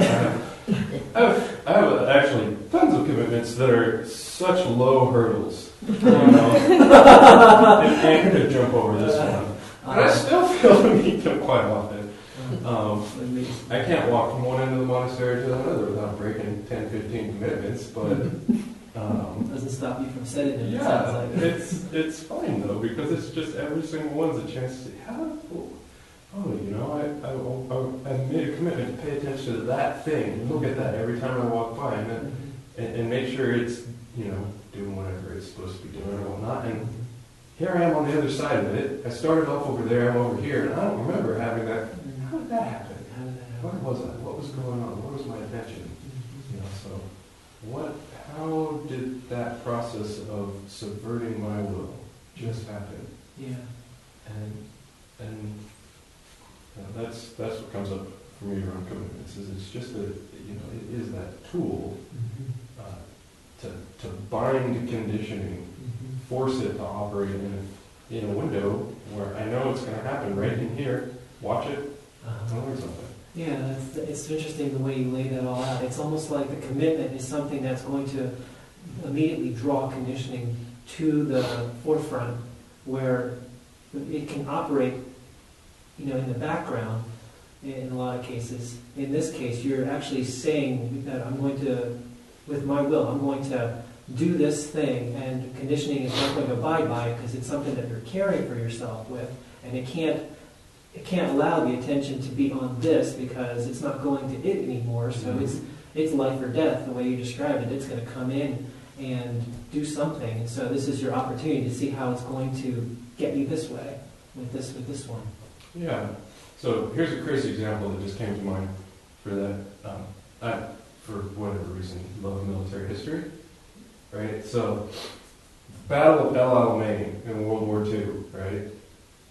have actually tons of commitments that are such low hurdles. You know, and could jump over this one, but I still feel to meet them quite often. I can't walk from one end of the monastery to the other without breaking 10, 15 commitments, but doesn't stop you from setting it. yeah, It sounds like. it's fine though, because it's just every single one's a chance to say, you know, I made a commitment to pay attention to that thing and look at that every time I walk by, and make sure it's, you know, doing whatever it's supposed to be doing or whatnot. And here I am on the other side of it. I started off over there, I'm over here, and I don't remember having that. How did that happen? Where was I? What was going on? What was my attention? You know, so how did that process of subverting my will just happen? Yeah. And you know, that's what comes up for me around commitments. Is it's just that, you know, it is that tool to bind conditioning, force it to operate in a window where I know it's going to happen right in here. Watch it. Learn something. Yeah, it's interesting the way you lay that all out. It's almost like the commitment is something that's going to immediately draw conditioning to the forefront, where it can operate, you know, in the background in a lot of cases. In this case, you're actually saying that I'm going to, with my will, I'm going to do this thing, and conditioning is not going to abide by it because it's something that you're caring for yourself with, and it can't allow the attention to be on this because it's not going to it anymore. So it's life or death, the way you described it. It's going to come in and do something. And so this is your opportunity to see how it's going to get you this way with this one. Yeah. So here's a crazy example that just came to mind for that. I, for whatever reason, love military history. Right? So, Battle of El Alamein in World War II, right?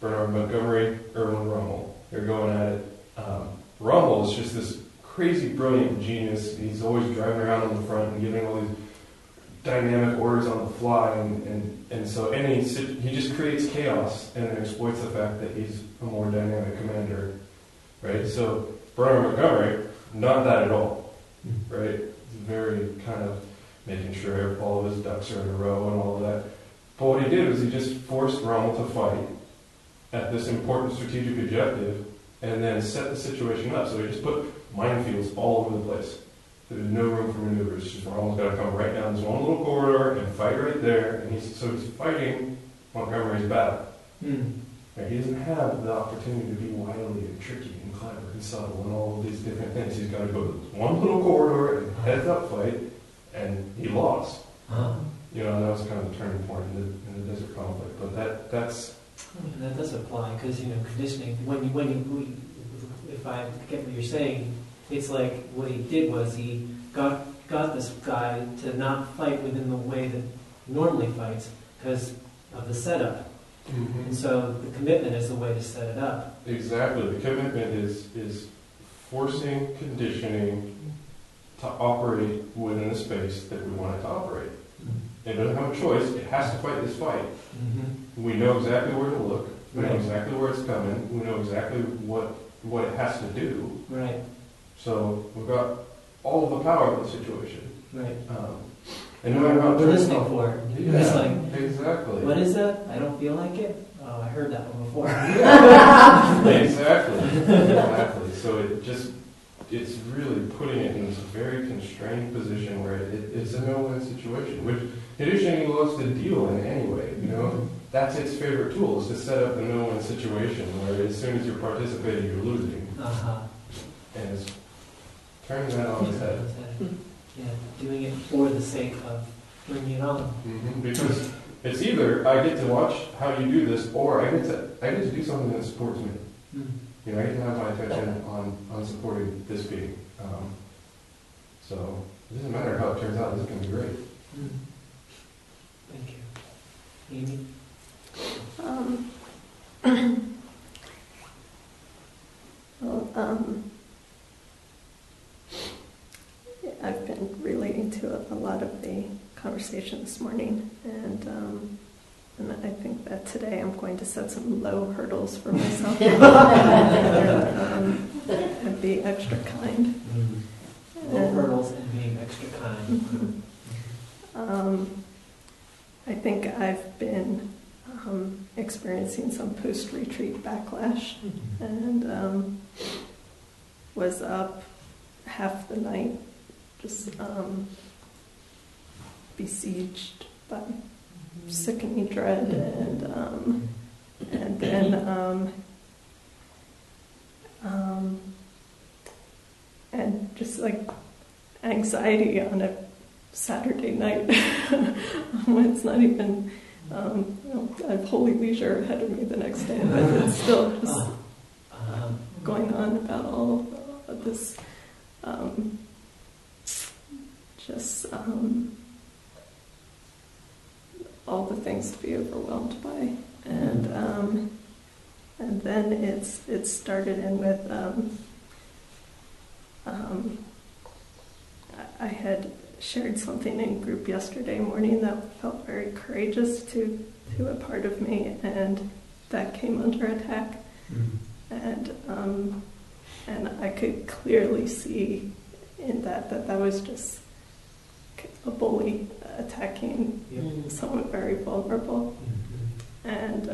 Bernard Montgomery, Erwin Rommel. They're going at it. Rommel is just this crazy, brilliant genius. He's always driving around on the front and giving all these dynamic orders on the fly, and so he just creates chaos and then exploits the fact that he's a more dynamic commander, right? So Bernard Montgomery, not that at all, right? He's very kind of making sure all of his ducks are in a row and all of that. But what he did was he just forced Rommel to fight at this important strategic objective and then set the situation up. So he just put minefields all over the place. There's no room for maneuvers. Just Rommel's got to come right down this one little corridor and fight right there. And he's fighting Montgomery's battle. Right? He doesn't have the opportunity to be wily and tricky and clever and subtle and all of these different things. He's got to go to this one little corridor and heads up fight, and he lost. You know, that was kind of the turning point in the desert conflict. But that's that does apply because conditioning. If I get what you're saying. It's like what he did was he got this guy to not fight within the way that he normally fights because of the setup. And so the commitment is the way to set it up. Exactly. The commitment is forcing conditioning to operate within the space that we want it to operate. It doesn't have a choice. It has to fight this fight. We know exactly where to look. We know exactly where it's coming. We know exactly what it has to do. Right. So we've got all of the power of the situation. Right. And no matter how we're listening for it. Yeah, it's like, exactly. What is that? I don't feel like it. Oh, I heard that one before. Exactly. So it's really putting it in this very constrained position where it's a no-win situation, which conditioning loves to deal in anyway. That's its favorite tool, is to set up the no-win situation where as soon as you're participating, you're losing. And it's turning that on its head. Yeah, doing it for the sake of bringing it on. Because it's either I get to watch how you do this, or I get to do something that supports me. I get to have my attention on supporting this being. So it doesn't matter how it turns out. This is going to be great. Thank you, Amy. I've been relating to a lot of the conversation this morning, and I think that today I'm going to set some low hurdles for myself and be extra kind. Low hurdles and being extra kind. I think I've been experiencing some post-retreat backlash, and was up half the night just besieged by sickening dread, and then and just like anxiety on a Saturday night when it's not even I have holy leisure ahead of me the next day, but it's still just going on about all of this all the things to be overwhelmed by, and then it started in with I had shared something in group yesterday morning that felt very courageous to a part of me, and that came under attack, and I could clearly see in that was just a bully attacking someone very vulnerable, and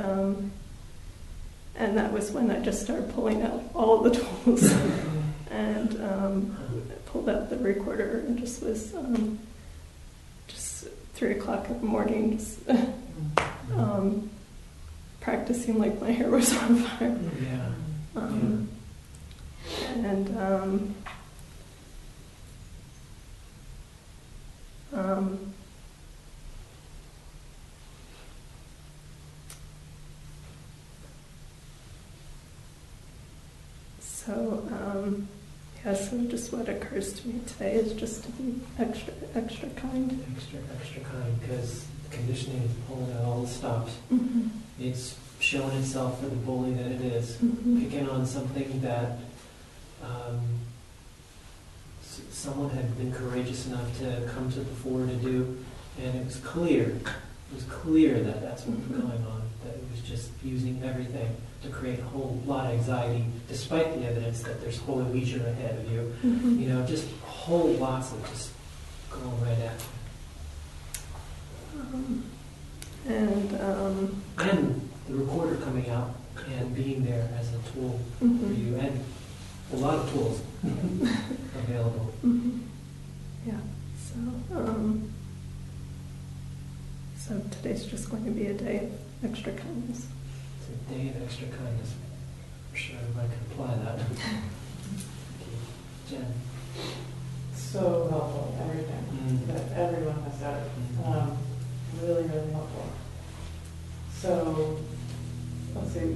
that was when I just started pulling out all the tools, and pulled out the recorder and just was just 3:00 in the morning, just practicing like my hair was on fire. So just what occurs to me today is just to be extra kind. Extra kind, because conditioning is pulling out all the stops. It's shown itself for the bully that it is, Mhm. picking on something that someone had been courageous enough to come to the fore to do, and it was clear that that's what was going on, that it was just using everything to create a whole lot of anxiety, despite the evidence that there's holy leisure ahead of you. Mhm. You know, just whole lots of just going right at And the recorder coming out and being there as a tool for mhm. you, and a lot of tools available. Mhm. Yeah. So today's just going to be a day of extra kindness. It's a day of extra kindness. I'm sure everybody can apply that. Jen. So helpful, everything that everyone has said. Really, really helpful. So, let's see.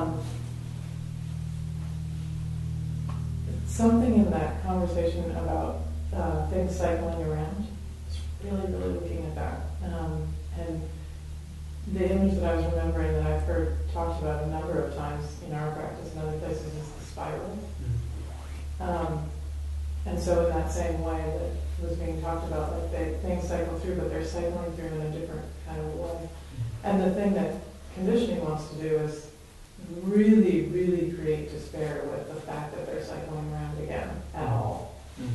Something in that conversation about things cycling around, really, really looking at that. And the image that I was remembering that I've heard talked about a number of times in our practice and other places is the spiral. And so in that same way that was being talked about, like things cycle through, but they're cycling through in a different kind of way. And the thing that conditioning wants to do is really, really create despair with the fact that they're cycling around again at all.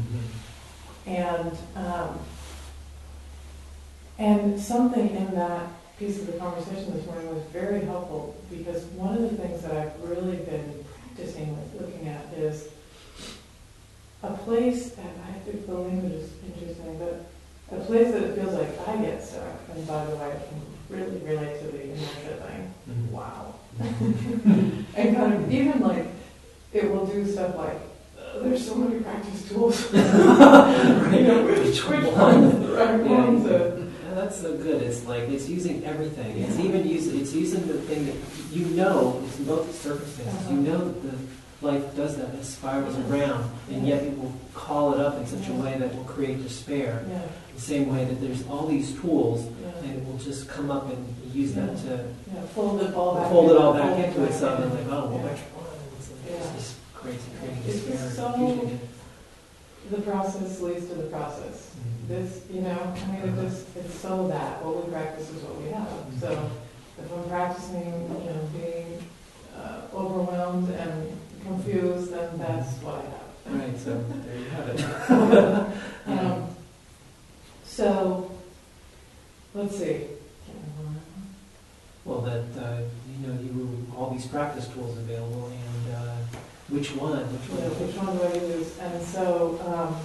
And something in that piece of the conversation this morning was very helpful, because one of the things that I've really been practicing with looking at is a place, and I think the language is interesting, but a place that it feels like I get stuck, and by the way, I can really relate to the inertia thing. Wow. And kind of, even like, it will do stuff like, there's so many practice tools. You know, which one's the right one to... That's so good. It's like it's using everything. It's even using the thing that you know. It's both circumstances. You know that the life does that. It spirals around, and yet it will call it up in such a way that will create despair. The same way that there's all these tools, and it will just come up and use that to fold it all back into itself. And like, oh, well, which one? It's just crazy, creating It's despair. just and confusion again. The process leads to the process. This, you know, I mean, it's so that what we practice is what we have. So if I'm practicing, you know, being overwhelmed and confused, then that's what I have. Right, so there you have it. So, let's see. Well, that you know, all these practice tools available, and which one Which one do I use? And so,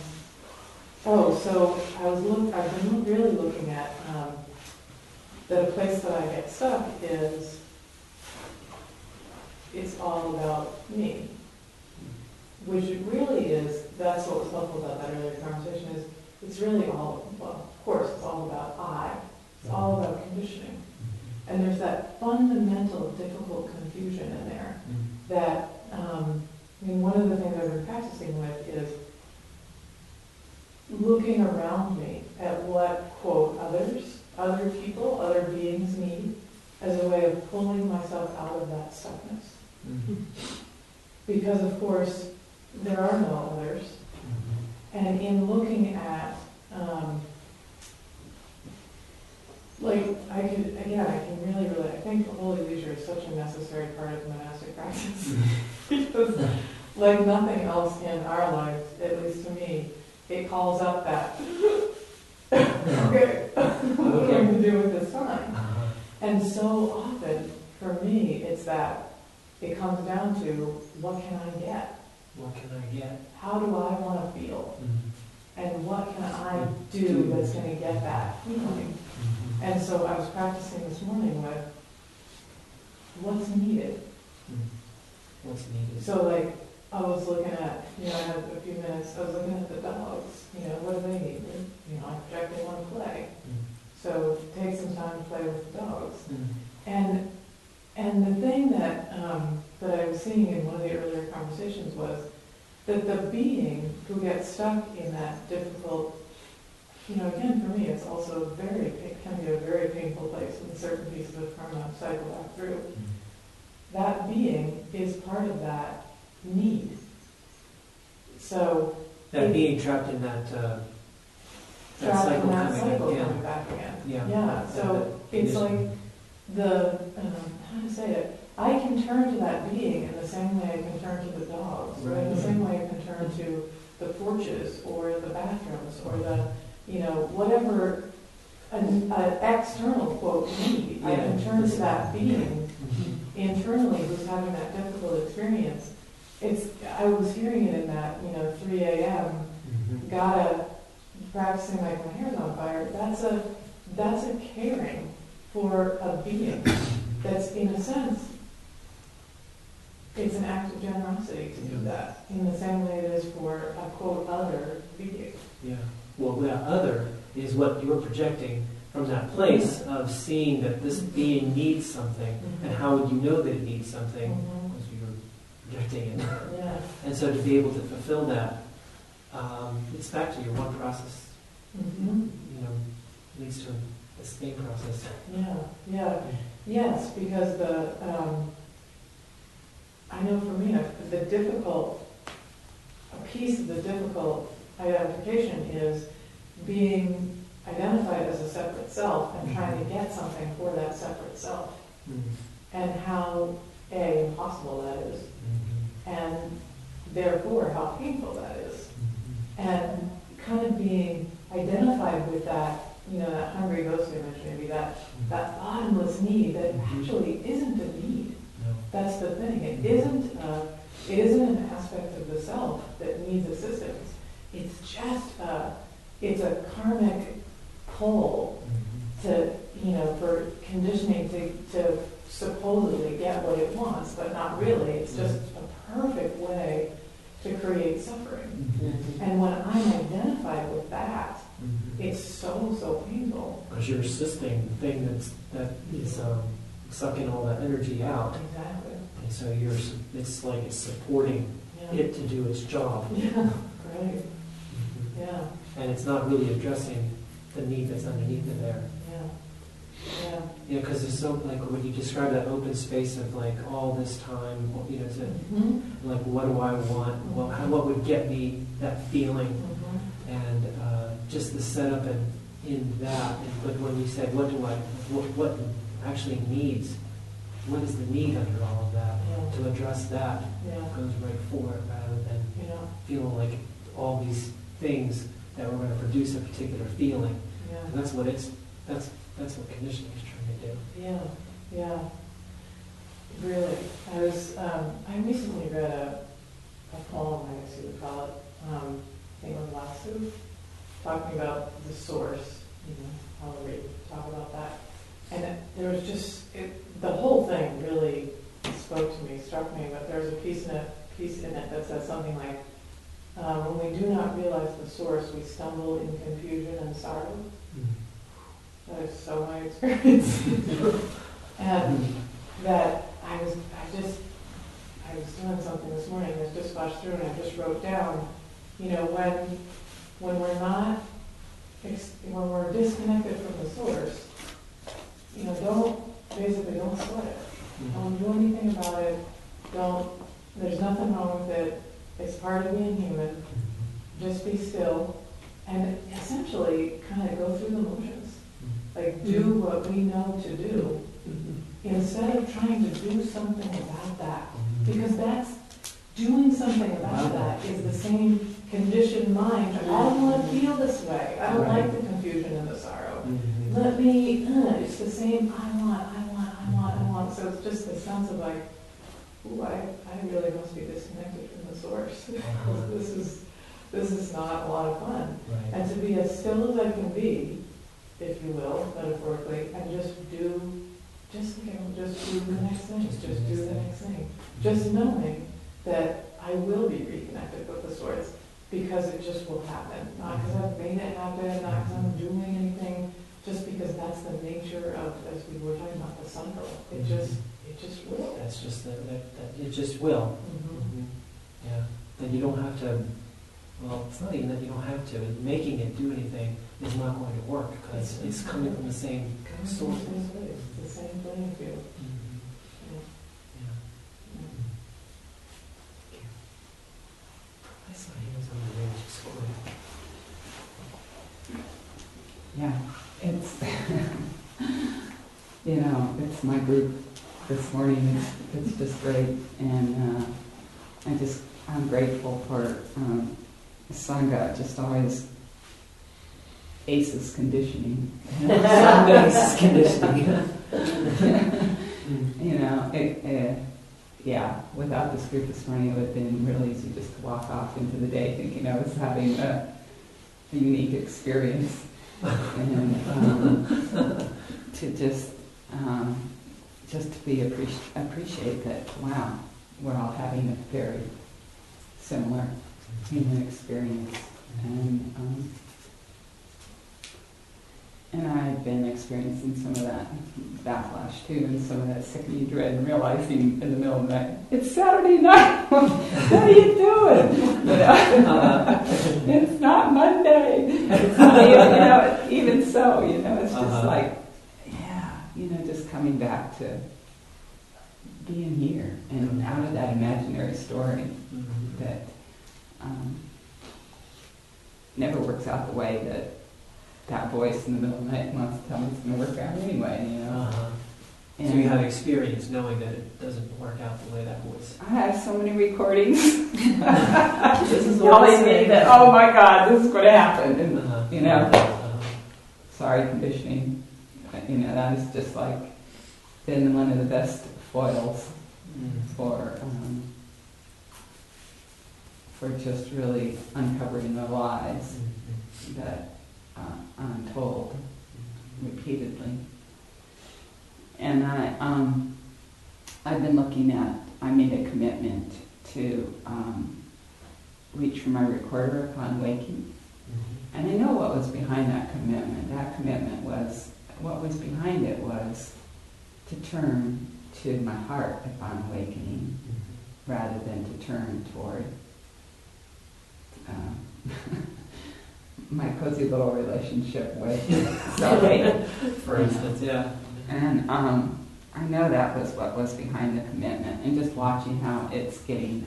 so I've been really looking at that a place that I get stuck is, it's all about me. Which it really is, that's what was helpful about that earlier conversation, is it's really all, well, of course, it's all about I. It's all about conditioning. And there's that fundamental, difficult confusion in there that, I mean, one of the things I've been practicing with is looking around me at what, quote, other people, other beings need as a way of pulling myself out of that stuckness. Because, of course, there are no others. And in looking at, I can really relate. I think holy leisure is such a necessary part of monastic practice. Because, like nothing else in our lives, at least to me, it calls up that, okay, what am I going to do with this time? And so often, for me, it's that it comes down to, what can I get? What can I get? How do I want to feel? And what can I do that's going to get that feeling? And so I was practicing this morning with what's needed. What's needed? So like, I was looking at, I had a few minutes, I was looking at the dogs, what do they need? I project they want to play. So take some time to play with the dogs. And the thing that that I was seeing in one of the earlier conversations was that the being who gets stuck in that difficult, again, for me, it's also can be a very painful place when certain pieces of karma cycle back through. that being is part of that need. So That being trapped in that cycle coming back again. Yeah. So it's like how to say it? I can turn to that being in the same way I can turn to the dogs, or in the same way I can turn to the porches or the bathrooms or the, whatever an external quote need. I can turn to that being internally who's having that difficult experience. I was hearing it in that, 3 a.m. Gotta practicing like my hair's on fire. That's a caring for a being that's, in a sense, it's an act of generosity to do that in the same way it is for a quote other being. Yeah. Well, that other is what you're projecting from that place of seeing that this being needs something, and how would you know that it needs something? Because you're projecting it. Yeah. And so to be able to fulfill that, it's back to your one process. Leads to the same process. Yeah. Yes, because I know for me, a piece of the difficult identification is being identified as a separate self and trying to get something for that separate self. And how, impossible that is. And therefore, how painful that is. And kind of being identified with that, that hungry ghost image, maybe that bottomless need that actually isn't a need. No. That's the thing. It isn't an aspect of the self that needs assistance. It's just it's a karmic pull to, for conditioning to supposedly get what it wants, but not really. It's just a perfect way to create suffering. And when I'm identified with that, it's so painful. Because you're assisting the thing that is sucking all that energy out. Exactly. And so it's like it's supporting it to do its job. Yeah, right. Yeah. And it's not really addressing the need that's underneath it there. Yeah. Because it's so, like, when you describe that open space of, like, all this time, like, what do I want? Well, what would get me that feeling? And just the setup in that. But when you said, what actually needs? What is the need under all of that? To address that goes right for it, rather than feeling like all these things that were going to produce a particular feeling. And that's what conditioning is trying to do. Yeah. Really. I recently read a poem, I guess you would call it, I think it was Lasu, talking about the source. I'll talk about that. And there was just, the whole thing really spoke to me, struck me, but there's a piece in it that says something like, when we do not realize the source, we stumble in confusion and sorrow. That is so my experience. And that I was doing something this morning, I just flashed through and I just wrote down, when we're disconnected from the source, don't sweat it. Don't do anything about it. There's nothing wrong with it. It's part of being human. Just be still and essentially kind of go through the motions. Like, do what we know to do instead of trying to do something about that. Because doing something about that is the same conditioned mind. I don't want to feel this way. I don't like the confusion and the sorrow. It's the same, I want. So it's just the sense of like, ooh, I really must be disconnected from the source. This is not a lot of fun. Right. And to be as still as I can be, if you will, metaphorically, and just do the next thing. Just do the next thing. Just knowing that I will be reconnected with the source because it just will happen. Not because I've made it happen, not because I'm doing anything, just because that's the nature of, as we were talking about, the cycle. It just will. That's just that it just will. Yeah. That you don't have to. Well, it's not even that you don't have to. Making it do anything is not going to work because it's coming from the same source. It's the same playing field. I saw he was on the range school. Yeah, it's, it's my group this morning. It's just great, and I'm grateful for Sangha. Just always aces conditioning. Aces conditioning. Without this group this morning, it would have been really easy just to walk off into the day thinking I was having a unique experience. And to just to be appreciate that, wow, we're all having a very similar human experience, and I've been experiencing some of that backlash too, and some of that sickening dread, and realizing in the middle of the night, it's Saturday night. What are you doing? It's not Monday. It's not, even so, it's just like, just coming back to being here and out of that imaginary story that never works out the way that voice in the middle of the night wants to tell me it's going to work out anyway, And so you have experience knowing that it doesn't work out the way that voice. I have so many recordings This is telling me that, oh my God, this is going to happen. And, sorry, conditioning. That is just like been one of the best foils for just really uncovering the lies that I'm told repeatedly. And I've been looking at, I made a commitment to reach for my recorder upon waking. And I know what was behind that commitment. That commitment was, what was behind it was to turn to my heart upon awakening, rather than to turn toward my cozy little relationship with Zoe. For instance, yeah. And I know that was what was behind the commitment, and just watching how it's getting,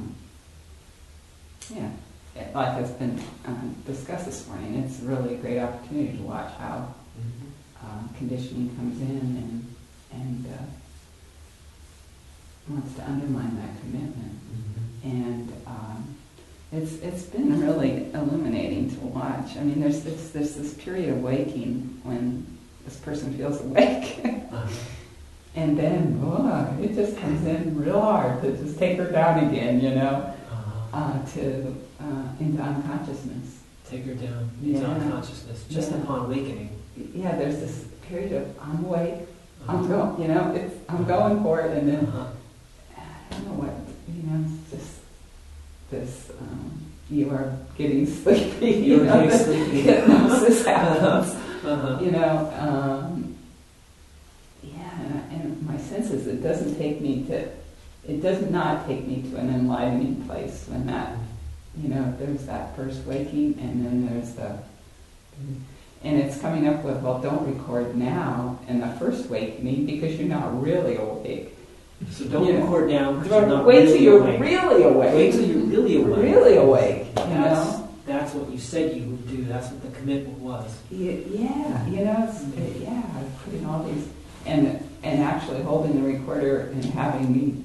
like has been discussed this morning, it's really a great opportunity to watch how conditioning comes in and wants to undermine that commitment. And it's been really illuminating to watch. I mean, there's this period of waking when this person feels awake. And then, it just comes in real hard to just take her down again, into unconsciousness. Take her down into unconsciousness, just upon awakening. Yeah, there's this period of I'm awake, I'm going, I'm going for it, and then I don't know what, it's just this. You are getting sleepy. You're getting sleepy. Hypnosis happens. And my sense is it does not take me to an enlivening place when that, there's that first waking, and then there's and it's coming up with, well, don't record now in the first wakening because you're not really awake. So don't record now. Wait till you're really awake. Wait till you're really awake. Really awake. That's what you said you would do. That's what the commitment was. Putting all these and actually holding the recorder and having me,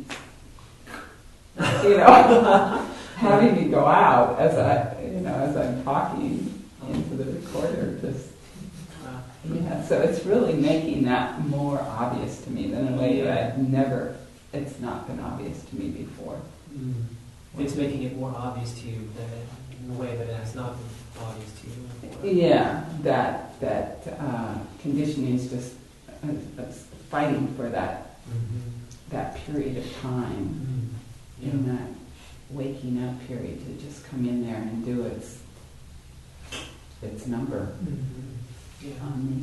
having me go out as I'm talking into the recorder. So it's really making that more obvious to me than a way that it's not been obvious to me before. It's making it more obvious to you in a way that it has not been obvious to you before. Yeah, that conditioning is just fighting for that period of time in that waking up period to just come in there and do its number on me.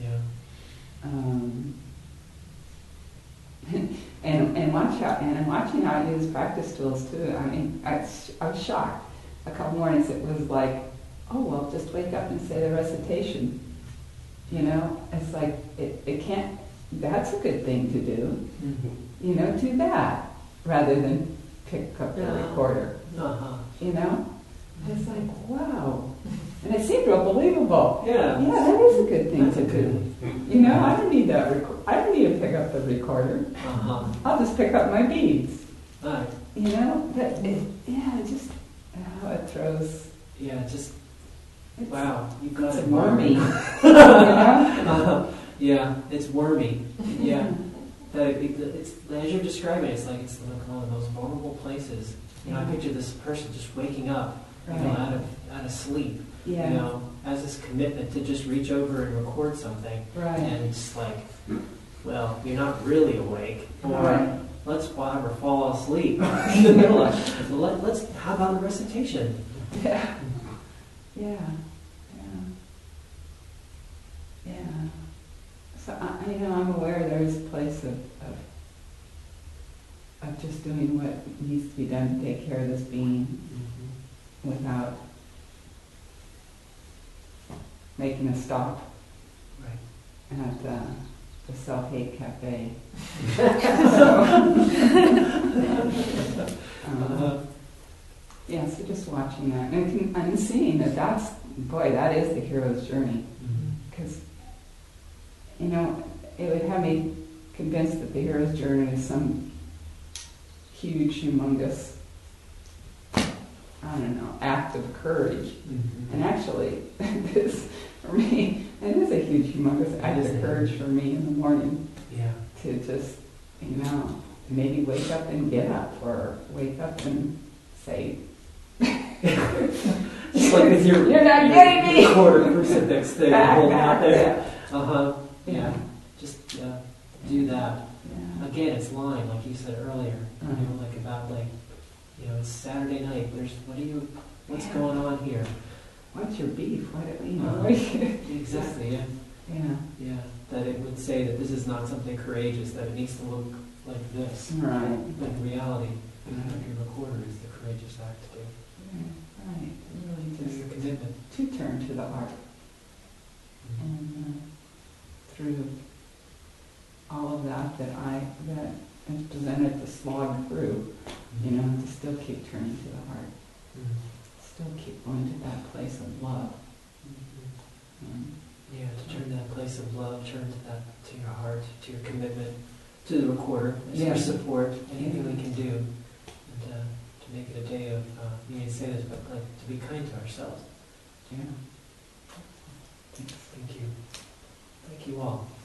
And I'm watching how I use practice tools too. I mean, I was shocked. A couple mornings it was like, oh well, just wake up and say the recitation. It's like it can't. that's a good thing to do. Mm-hmm. You know, do that rather than pick up the recorder. Uh-huh. You know? It's like, wow. And it seemed unbelievable. Yeah. Yeah, that is a good thing That's to a good do. one. You know, I don't need that I don't need to pick up the recorder. Uh-huh. I'll just pick up my beads. Right. You know? But it just, it throws... Yeah, just, It's, wow, you've got it's it wormy. You know? know? Yeah, it's wormy. Yeah. It's, as you're describing it, it's like it's like one of those vulnerable places. You know, I picture this person just waking up, you know, out of sleep. Yeah. You know, has this commitment to just reach over and record something. Right. And it's like, well, you're not really awake. Or Right. let's fall asleep in the middle of it. Let's, how about a recitation? Yeah. Yeah. Yeah. So, you know, I'm aware there's a place of just doing what needs to be done to take care of this being without making a stop Right. at the Self-Hate Cafe. Yeah, so just watching that. And I'm seeing that that is the hero's journey. Because, you know, it would have me convinced that the hero's journey is some huge, humongous, I don't know, act of courage. Mm-hmm. And actually, this, for me, it is a huge, humongous act of courage for me in the morning. Yeah. To just, you know, maybe wake up and get up, or wake up and say, Just like with your, you're not getting me! Quarter crucifix thing holding out there. Yeah. Uh-huh. Yeah. Just do that. Yeah. Again, it's line, like you said earlier. You know, like about you know, it's Saturday night. What's Yeah. going on here? What's your beef? You know? Exactly. Yeah. Yeah. Yeah. That it would say that this is not something courageous. That it needs to look like this. Right. But in reality, picking up your recorder is the courageous act to do. Yeah. Right. Really It's your just commitment. to turn to the heart. And through all of that is presented to slog through, you know, to still keep turning to the heart. Still keep going to that place of love. Yeah, to turn to that place of love, turn to your heart, to your commitment, to the recorder, as your support, anything we can do, and to make it a day of, you need to say this, but like to be kind to ourselves. Yeah. Thank you. Thank you all.